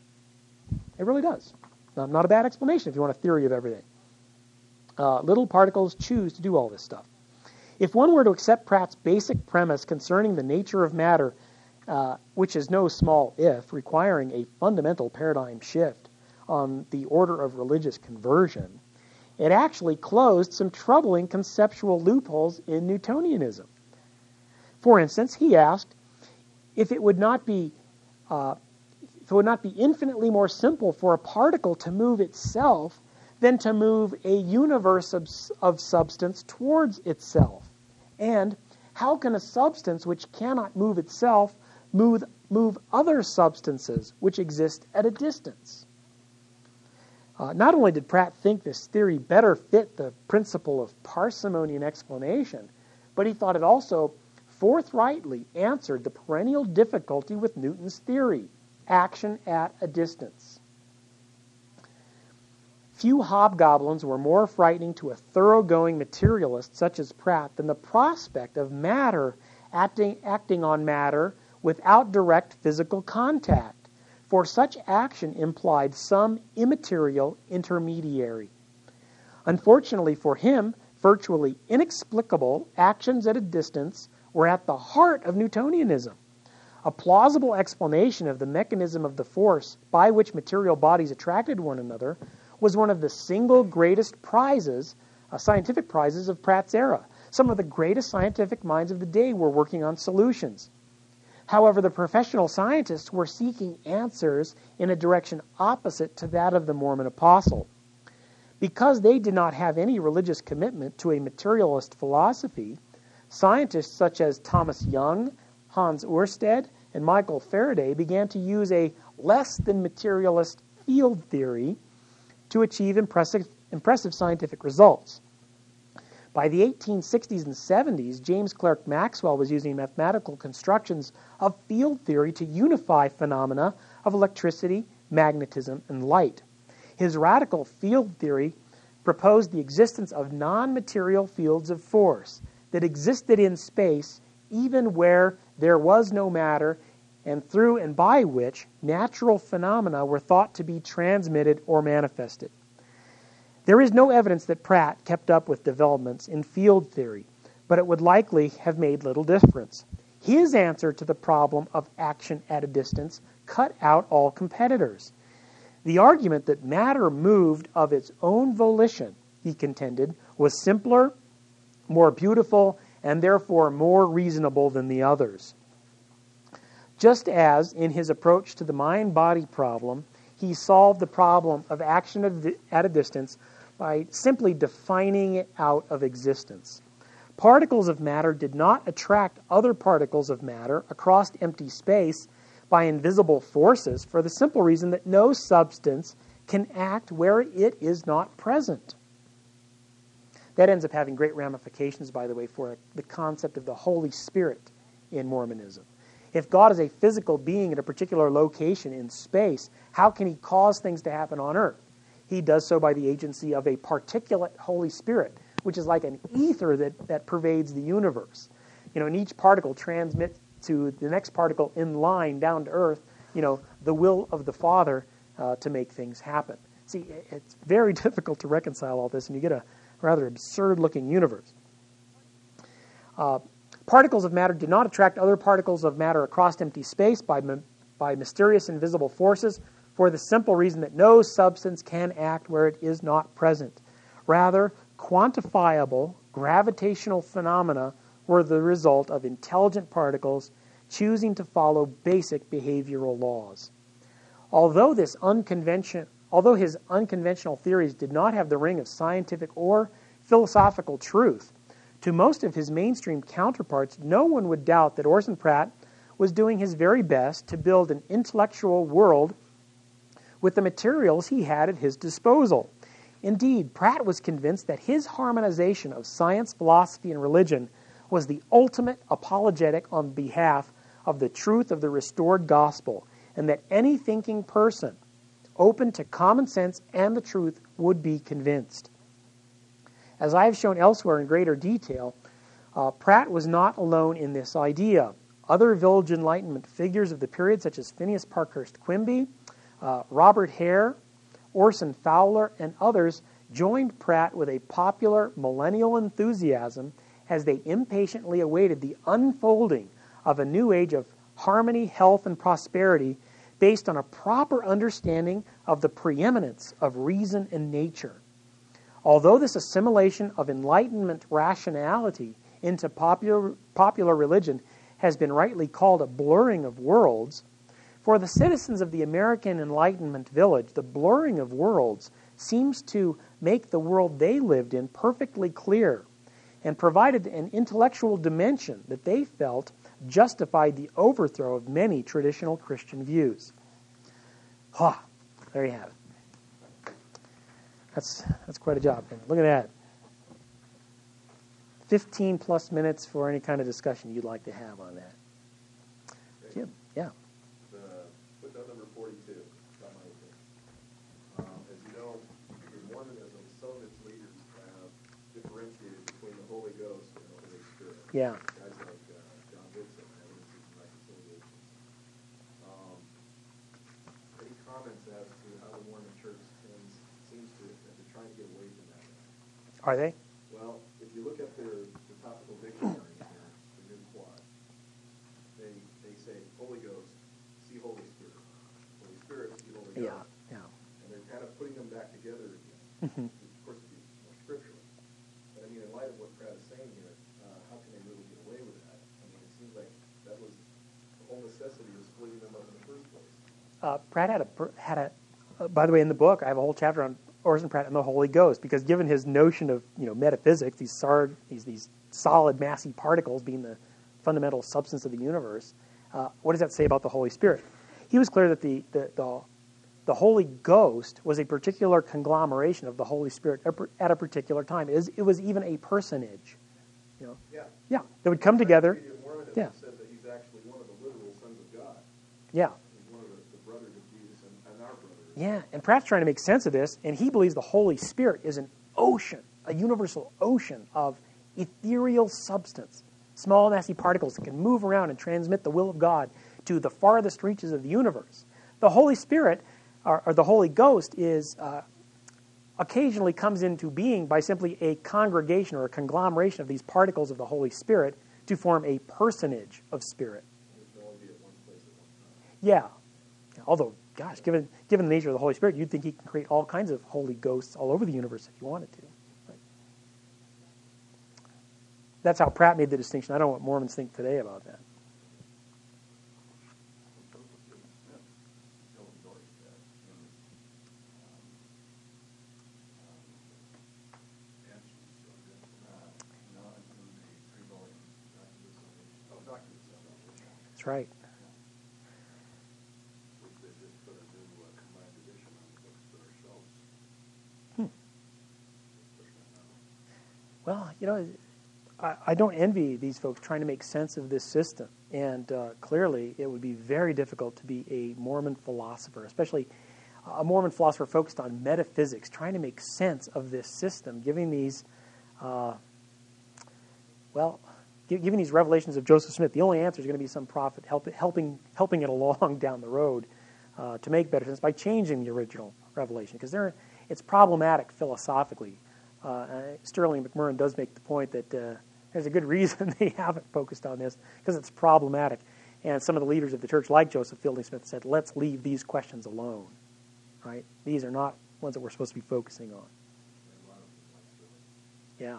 It really does. Not, not a bad explanation if you want a theory of everything. Uh, little particles choose to do all this stuff. If one were to accept Pratt's basic premise concerning the nature of matter, uh, which is no small if, requiring a fundamental paradigm shift on the order of religious conversion, it actually closed some troubling conceptual loopholes in Newtonianism. For instance, he asked if it would not be uh, if it would not be infinitely more simple for a particle to move itself than to move a universe of, of substance towards itself. And how can a substance which cannot move itself move, move other substances which exist at a distance? Uh, not only did Pratt think this theory better fit the principle of parsimony in explanation, but he thought it also forthrightly answered the perennial difficulty with Newton's theory, action at a distance. Few hobgoblins were more frightening to a thoroughgoing materialist such as Pratt than the prospect of matter acting, acting on matter without direct physical contact, for such action implied some immaterial intermediary. Unfortunately for him, virtually inexplicable actions at a distance were at the heart of Newtonianism. A plausible explanation of the mechanism of the force by which material bodies attracted one another was one of the single greatest prizes, uh, scientific prizes of Pratt's era. Some of the greatest scientific minds of the day were working on solutions. However, the professional scientists were seeking answers in a direction opposite to that of the Mormon apostle. Because they did not have any religious commitment to a materialist philosophy, scientists such as Thomas Young, Hans Ørsted, and Michael Faraday began to use a less than materialist field theory to achieve impressive, impressive scientific results. By the eighteen sixties and seventies, James Clerk Maxwell was using mathematical constructions of field theory to unify phenomena of electricity, magnetism, and light. His radical field theory proposed the existence of non-material fields of force that existed in space even where there was no matter, and through and by which natural phenomena were thought to be transmitted or manifested. There is no evidence that Pratt kept up with developments in field theory, but it would likely have made little difference. His answer to the problem of action at a distance cut out all competitors. The argument that matter moved of its own volition, he contended, was simpler, more beautiful, and therefore more reasonable than the others. Just as, in his approach to the mind-body problem, he solved the problem of action at a distance by simply defining it out of existence. Particles of matter did not attract other particles of matter across empty space by invisible forces for the simple reason that no substance can act where it is not present. That ends up having great ramifications, by the way, for the concept of the Holy Spirit in Mormonism. If God is a physical being at a particular location in space, how can he cause things to happen on earth? He does so by the agency of a particulate Holy Spirit, which is like an ether that, that pervades the universe. You know, and each particle transmits to the next particle in line down to earth, you know, the will of the Father uh, to make things happen. See, it's very difficult to reconcile all this, and you get a rather absurd-looking universe. Uh, particles of matter did not attract other particles of matter across empty space by, by mysterious invisible forces, for the simple reason that no substance can act where it is not present. Rather, quantifiable gravitational phenomena were the result of intelligent particles choosing to follow basic behavioral laws. Although, this unconvention, although his unconventional theories did not have the ring of scientific or philosophical truth, to most of his mainstream counterparts, no one would doubt that Orson Pratt was doing his very best to build an intellectual world with the materials he had at his disposal. Indeed, Pratt was convinced that his harmonization of science, philosophy, and religion was the ultimate apologetic on behalf of the truth of the restored gospel, and that any thinking person open to common sense and the truth would be convinced. As I have shown elsewhere in greater detail, uh, Pratt was not alone in this idea. Other Village Enlightenment figures of the period, such as Phineas Parkhurst Quimby, uh, Robert Hare, Orson Fowler, and others, joined Pratt with a popular millennial enthusiasm as they impatiently awaited the unfolding of a new age of harmony, health, and prosperity based on a proper understanding of the preeminence of reason and nature. Although this assimilation of Enlightenment rationality into popular, popular religion has been rightly called a blurring of worlds, for the citizens of the American Enlightenment village, the blurring of worlds seems to make the world they lived in perfectly clear and provided an intellectual dimension that they felt justified the overthrow of many traditional Christian views. Ah, there you have it. That's, that's quite a job. Look at that. fifteen plus minutes for any kind of discussion you'd like to have on that. Jim, yeah. The footnote number forty-two, got my opinion. Um, as you know, in Mormonism, some of its leaders have differentiated between the Holy Ghost and the Holy Spirit. Yeah. Guys like uh, John Dixon, Evidences and Reconciliations. Um, any comments as to how the Mormon Church tends, seems to, that they're trying to get away from that? Are they? Well, if you look at their, their topical dictionary here, the new quad, they they say Holy Ghost, see Holy Spirit. Holy Spirit, see Holy Ghost. Yeah, yeah. And they're kind of putting them back together again. Mm-hmm. Of course, to be more scriptural. But I mean, in light of what Pratt is saying here, uh, how can they really get away with that? I mean, it seems like that was the whole necessity of splitting them up in the first place. Uh, Pratt had a had a. Uh, by the way, in the book, I have a whole chapter on Orson Pratt and the Holy Ghost, because given his notion of you know metaphysics, these sar- these these solid, massy particles being the fundamental substance of the universe, uh, what does that say about the Holy Spirit? He was clear that the the, the the Holy Ghost was a particular conglomeration of the Holy Spirit at a particular time. It was, it was even a personage. You know? Yeah. Yeah, they would come together. Mormonism Yeah. says that he's actually one of the literal sons of God. Yeah. He's one of the, the brothers of Jesus and, and our brothers. Yeah, and Pratt's trying to make sense of this, and he believes the Holy Spirit is an ocean, a universal ocean of ethereal substance, small, nasty particles that can move around and transmit the will of God to the farthest reaches of the universe. The Holy Spirit, or, or the Holy Ghost, is uh, occasionally comes into being by simply a congregation or a conglomeration of these particles of the Holy Spirit to form a personage of spirit. Yeah. Although, gosh, given given the nature of the Holy Spirit, you'd think he can create all kinds of Holy Ghosts all over the universe if he wanted to. Right. That's how Pratt made the distinction. I don't know what Mormons think today about that. That's right. Hmm. Well, you know, I, I don't envy these folks trying to make sense of this system. And uh, clearly, it would be very difficult to be a Mormon philosopher, especially a Mormon philosopher focused on metaphysics, trying to make sense of this system, giving these, uh, well, giving these revelations of Joseph Smith. The only answer is going to be some prophet help, helping helping it along down the road uh, to make better sense by changing the original revelation, because it's problematic philosophically. Uh, Sterling McMurrin does make the point that uh, there's a good reason they haven't focused on this, because it's problematic. And some of the leaders of the church, like Joseph Fielding Smith, said, let's leave these questions alone. Right? These are not ones that we're supposed to be focusing on. Yeah.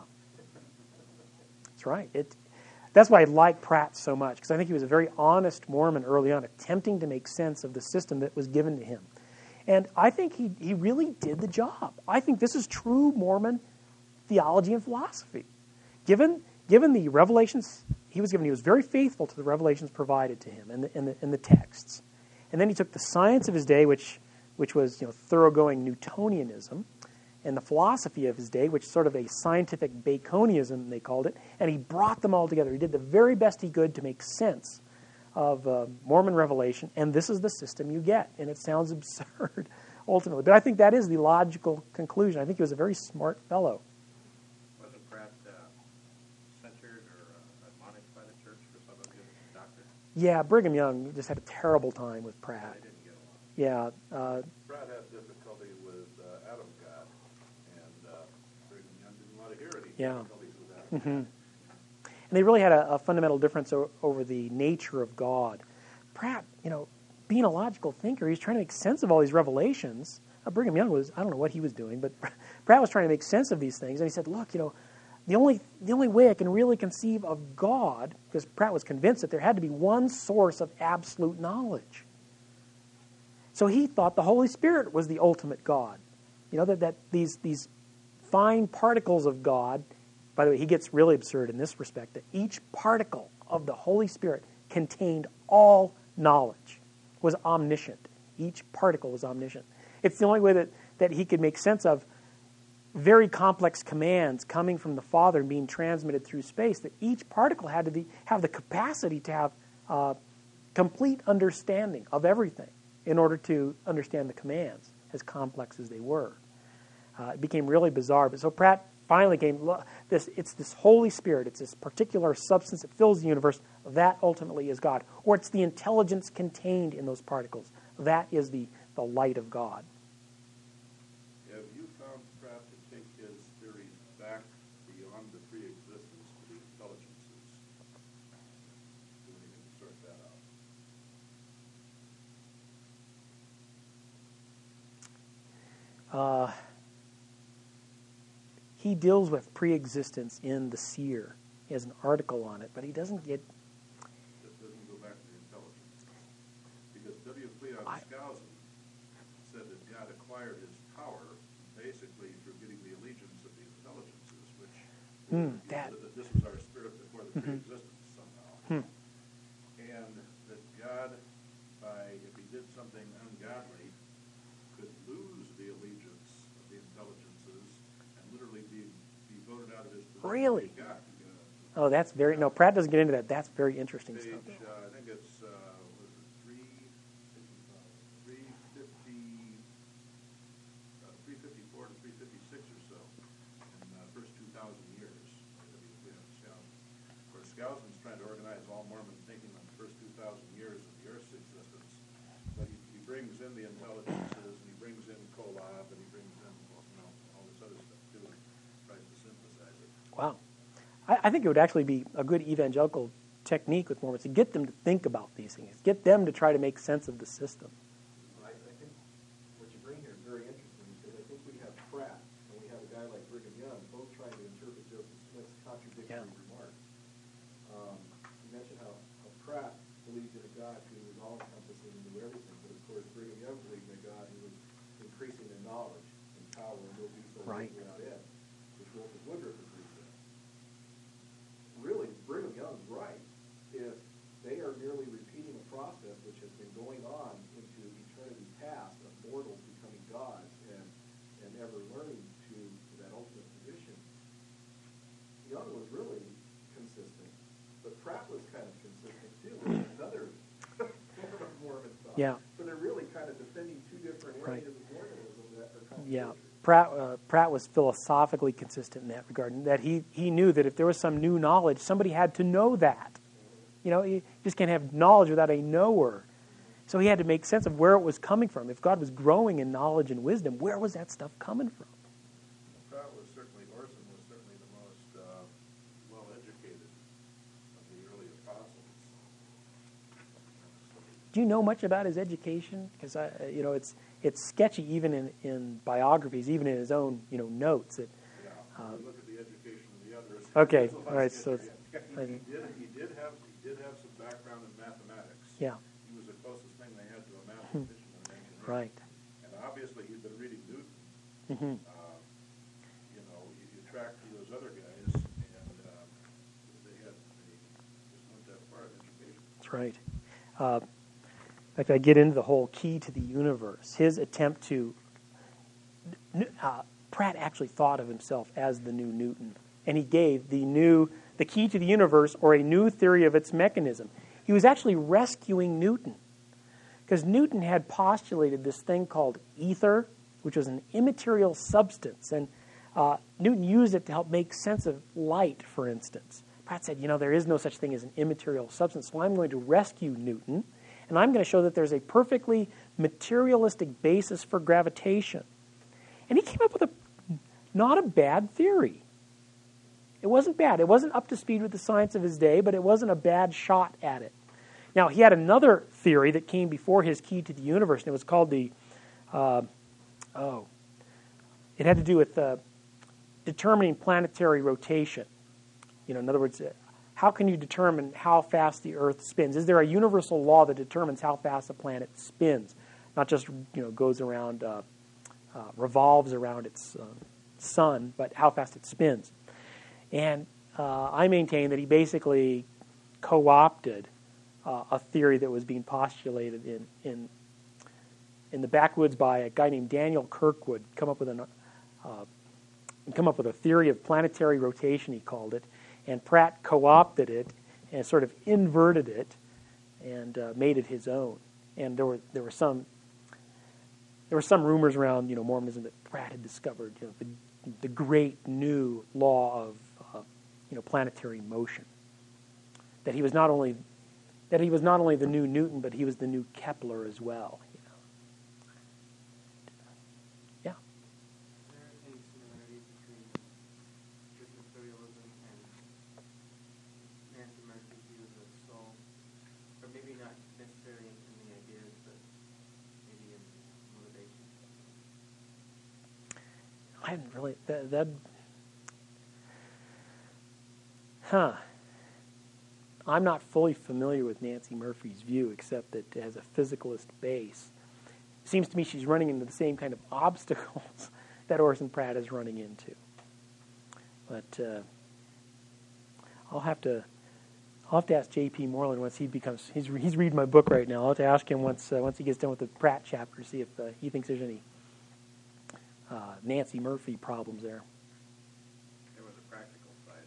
That's right. It, that's why I like Pratt so much, because I think he was a very honest Mormon early on, attempting to make sense of the system that was given to him. And I think he, he really did the job. I think this is true Mormon theology and philosophy. Given, given the revelations he was given, he was very faithful to the revelations provided to him and the, and the, and the texts. And then he took the science of his day, which, which was you know, thoroughgoing Newtonianism, and the philosophy of his day, which is sort of a scientific Baconianism, they called it, and he brought them all together. He did the very best he could to make sense of uh, Mormon revelation, and this is the system you get. And it sounds absurd, ultimately. But I think that is the logical conclusion. I think he was a very smart fellow. Wasn't Pratt uh, censured or uh, admonished by the church for some of his doctrine? Yeah, Brigham Young just had a terrible time with Pratt. They didn't get along. Yeah. Uh, Pratt had difficulty with uh, Adam God, and uh, Brigham Young didn't want to hear any Yeah. difficulties with Adam mm-hmm. God. And they really had a, a fundamental difference o- over the nature of God. Pratt, you know, being a logical thinker, he's trying to make sense of all these revelations. Uh, Brigham Young was, I don't know what he was doing, but Pratt was trying to make sense of these things. And he said, look, you know, the only, the only way I can really conceive of God, because Pratt was convinced that there had to be one source of absolute knowledge. So he thought the Holy Spirit was the ultimate God. You know, that, that these, these fine particles of God. By the way, he gets really absurd in this respect, that each particle of the Holy Spirit contained all knowledge, was omniscient. Each particle was omniscient. It's the only way that, that he could make sense of very complex commands coming from the Father and being transmitted through space, that each particle had to be, have the capacity to have uh, complete understanding of everything in order to understand the commands, as complex as they were. Uh, it became really bizarre. But so Pratt finally came, this, it's this Holy Spirit, it's this particular substance that fills the universe, that ultimately is God. Or it's the intelligence contained in those particles. That is the, the light of God. Have you found Pratt to take his theories back beyond the pre-existence to the intelligences? Do we need to sort that out? Uh, he deals with pre-existence in The Seer. He has an article on it, but he doesn't get... That doesn't go back to the intelligence. Because W. Cleon I- Skousen said that God acquired his power basically through getting the allegiance of the intelligences, which Hmm, you know, that- that this was our spirit before the Mhm. pre-existence somehow. Hmm. And that God, by if he did something ungodly, Really? Yeah, you got Oh, that's very, no, Pratt doesn't get into that. That's very interesting page, stuff. uh, I think it's, uh, was it three, uh, three fifty, uh, three fifty-four to three fifty-six or so, in the first two thousand years. of the Scout. Of course, Skousen's trying to organize all Mormon thinking on the first two thousand years of the Earth's existence, but he, he brings in the intelligences, and he brings in Kolob, and he brings in, well, you know, all this other stuff too, and tries to synthesize it. Wow. I, I think it would actually be a good evangelical technique with Mormons to get them to think about these things, get them to try to make sense of the system. I, I think what you bring here is very interesting, because I think we have Pratt, and we have a guy like Brigham Young, both trying to interpret Joseph Smith's contradictory Yeah. remarks. Um, you mentioned how, how Pratt believed in a God who was all-encompassing and knew everything, but of course Brigham Young believed in a God who was increasing in knowledge and power and will do so Right. without end, which Wilford Woodruff agrees with. Really, Brigham Young's right. If they are merely repeating a process which has been going on into eternity past of mortals becoming gods and, and ever learning to, to that ultimate position, Young was really consistent, but Pratt was kind of consistent too with another form of Mormon thought. Yeah. So they're really kind of defending two different Right. areas of Mormonism that are contradictory. Yeah, Pratt, uh, Pratt was philosophically consistent in that regard, and that he, he knew that if there was some new knowledge, somebody had to know that. You know, you just can't have knowledge without a knower. So he had to make sense of where it was coming from. If God was growing in knowledge and wisdom, where was that stuff coming from? Pratt was certainly, Orson was certainly the most uh, well-educated of the early apostles. Do you know much about his education? Because I, you know, it's it's sketchy even in, in biographies, even in his own, you know, notes. That, Yeah, Uh, if you look at the education of the others. Okay, it's a lot all right, so sketchier. I He think- did, he did have, he did have some background in mathematics. yeah, He was the closest thing they had to a mathematician and an engineer. right. And obviously, he'd been reading Newton. hmm Uh, You know, you, you track to those other guys, and uh, they had, they just went that far in education. That's right. Uh, in fact, I get into the whole key to the universe. His attempt to uh, Pratt actually thought of himself as the new Newton, and he gave the new the key to the universe, or a new theory of its mechanism. He was actually rescuing Newton, because Newton had postulated this thing called ether, which was an immaterial substance, and uh, Newton used it to help make sense of light, for instance. Pratt said, you know, there is no such thing as an immaterial substance, so I'm going to rescue Newton, and I'm going to show that there's a perfectly materialistic basis for gravitation. And he came up with a not a bad theory. It wasn't bad. It wasn't up to speed with the science of his day, but it wasn't a bad shot at it. Now, he had another theory that came before his key to the universe, and it was called the, uh, oh, it had to do with uh, determining planetary rotation. You know, in other words, how can you determine how fast the Earth spins? Is there a universal law that determines how fast a planet spins, not just, you know, goes around, uh, uh, revolves around its uh, sun, but how fast it spins? And uh, I maintain that he basically co-opted uh, a theory that was being postulated in, in in the backwoods by a guy named Daniel Kirkwood. Come up with an uh, come up with a theory of planetary rotation, he called it, and Pratt co-opted it and sort of inverted it and uh, made it his own. And there were there were some there were some rumors around, you know, Mormonism that Pratt had discovered, you know, the the great new law of uh, you know, planetary motion. That he was not only that he was not only the new Newton, but he was the new Kepler as well. You know. Yeah. Is there any similarities between Christian materialism and Nancy Murphy's view of the soul? Or maybe not necessarily in the ideas, but maybe in motivation? I hadn't really that, that huh. I'm not fully familiar with Nancy Murphy's view, except that it has a physicalist base. It seems to me she's running into the same kind of obstacles that Orson Pratt is running into. But uh, I'll have to I'll have to ask J P Moreland once he becomes he's he's reading my book right now. I'll have to ask him once uh, once he gets done with the Pratt chapter, see if uh, he thinks there's any uh, Nancy Murphy problems there. There was a practical side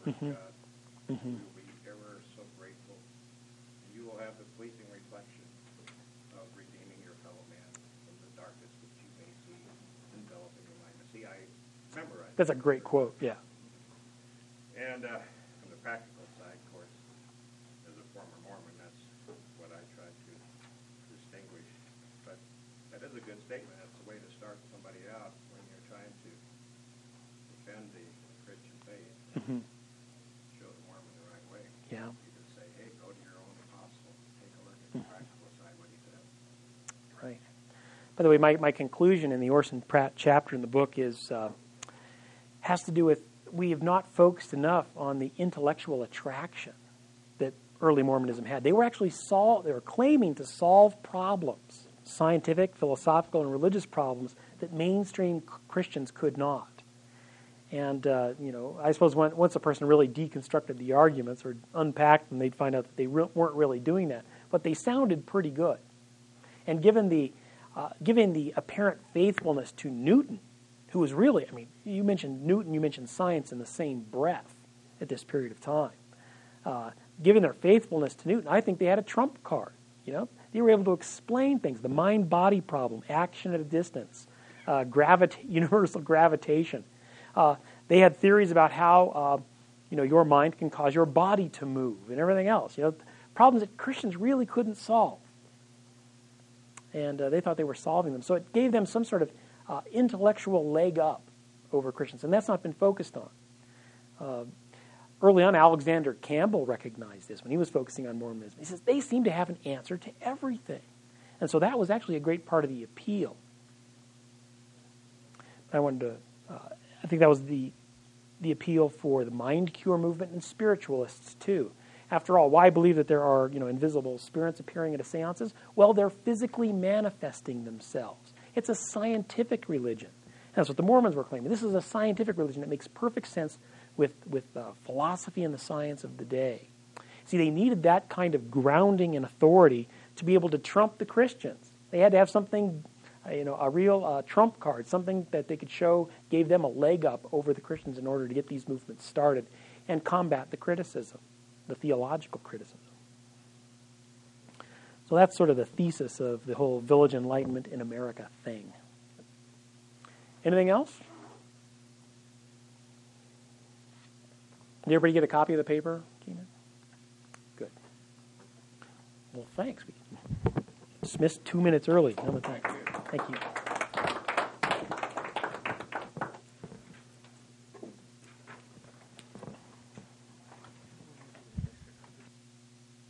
Lord Mhm. God. Mhm. We will be ever so grateful. You will have the pleasing reflection of redeeming your fellow man from the darkness which you may see enveloping your mind. See, I memorized. That's a great quote. Yeah. And uh, from the practical side, of course, as a former Mormon, that's what I try to distinguish. But that is a good statement. That's the way to start somebody out when you're trying to defend the Christian faith. Mhm. Show the Mormon the right way. Yeah. You just say, hey, go to your own apostle. Take a look at the practical side, what he said. Right. By the way, my, my conclusion in the Orson Pratt chapter in the book is uh, has to do with we have not focused enough on the intellectual attraction that early Mormonism had. They were actually sol- they were claiming to solve problems, scientific, philosophical, and religious problems that mainstream c- Christians could not. And uh, you know, I suppose when, once a person really deconstructed the arguments or unpacked them, they'd find out that they re- weren't really doing that. But they sounded pretty good. And given the uh, given the apparent faithfulness to Newton, who was really, I mean, you mentioned Newton, you mentioned science in the same breath at this period of time. Uh, given their faithfulness to Newton, I think they had a trump card. You know, they were able to explain things: the mind-body problem, action at a distance, uh, gravita- universal gravitation. Uh, they had theories about how, uh, you know, your mind can cause your body to move and everything else. You know, problems that Christians really couldn't solve. And uh, they thought they were solving them. So it gave them some sort of uh, intellectual leg up over Christians, and that's not been focused on. Uh, early on, Alexander Campbell recognized this when he was focusing on Mormonism. He says, they seem to have an answer to everything. And so that was actually a great part of the appeal. I wanted to, uh, I think that was the the appeal for the mind cure movement and spiritualists too. After all, why believe that there are, you know, invisible spirits appearing at a seances? Well, they're physically manifesting themselves. It's a scientific religion. And that's what the Mormons were claiming. This is a scientific religion that makes perfect sense with, with uh, philosophy and the science of the day. See, they needed that kind of grounding and authority to be able to trump the Christians. They had to have something, uh, you know, a real uh, trump card, something that they could show gave them a leg up over the Christians in order to get these movements started and combat the criticism, the theological criticism. So that's sort of the thesis of the whole Village Enlightenment in America thing. Anything else? Did everybody get a copy of the paper, Keenan? Good. Well, thanks. We dismissed two minutes early. No, thanks. Thank you.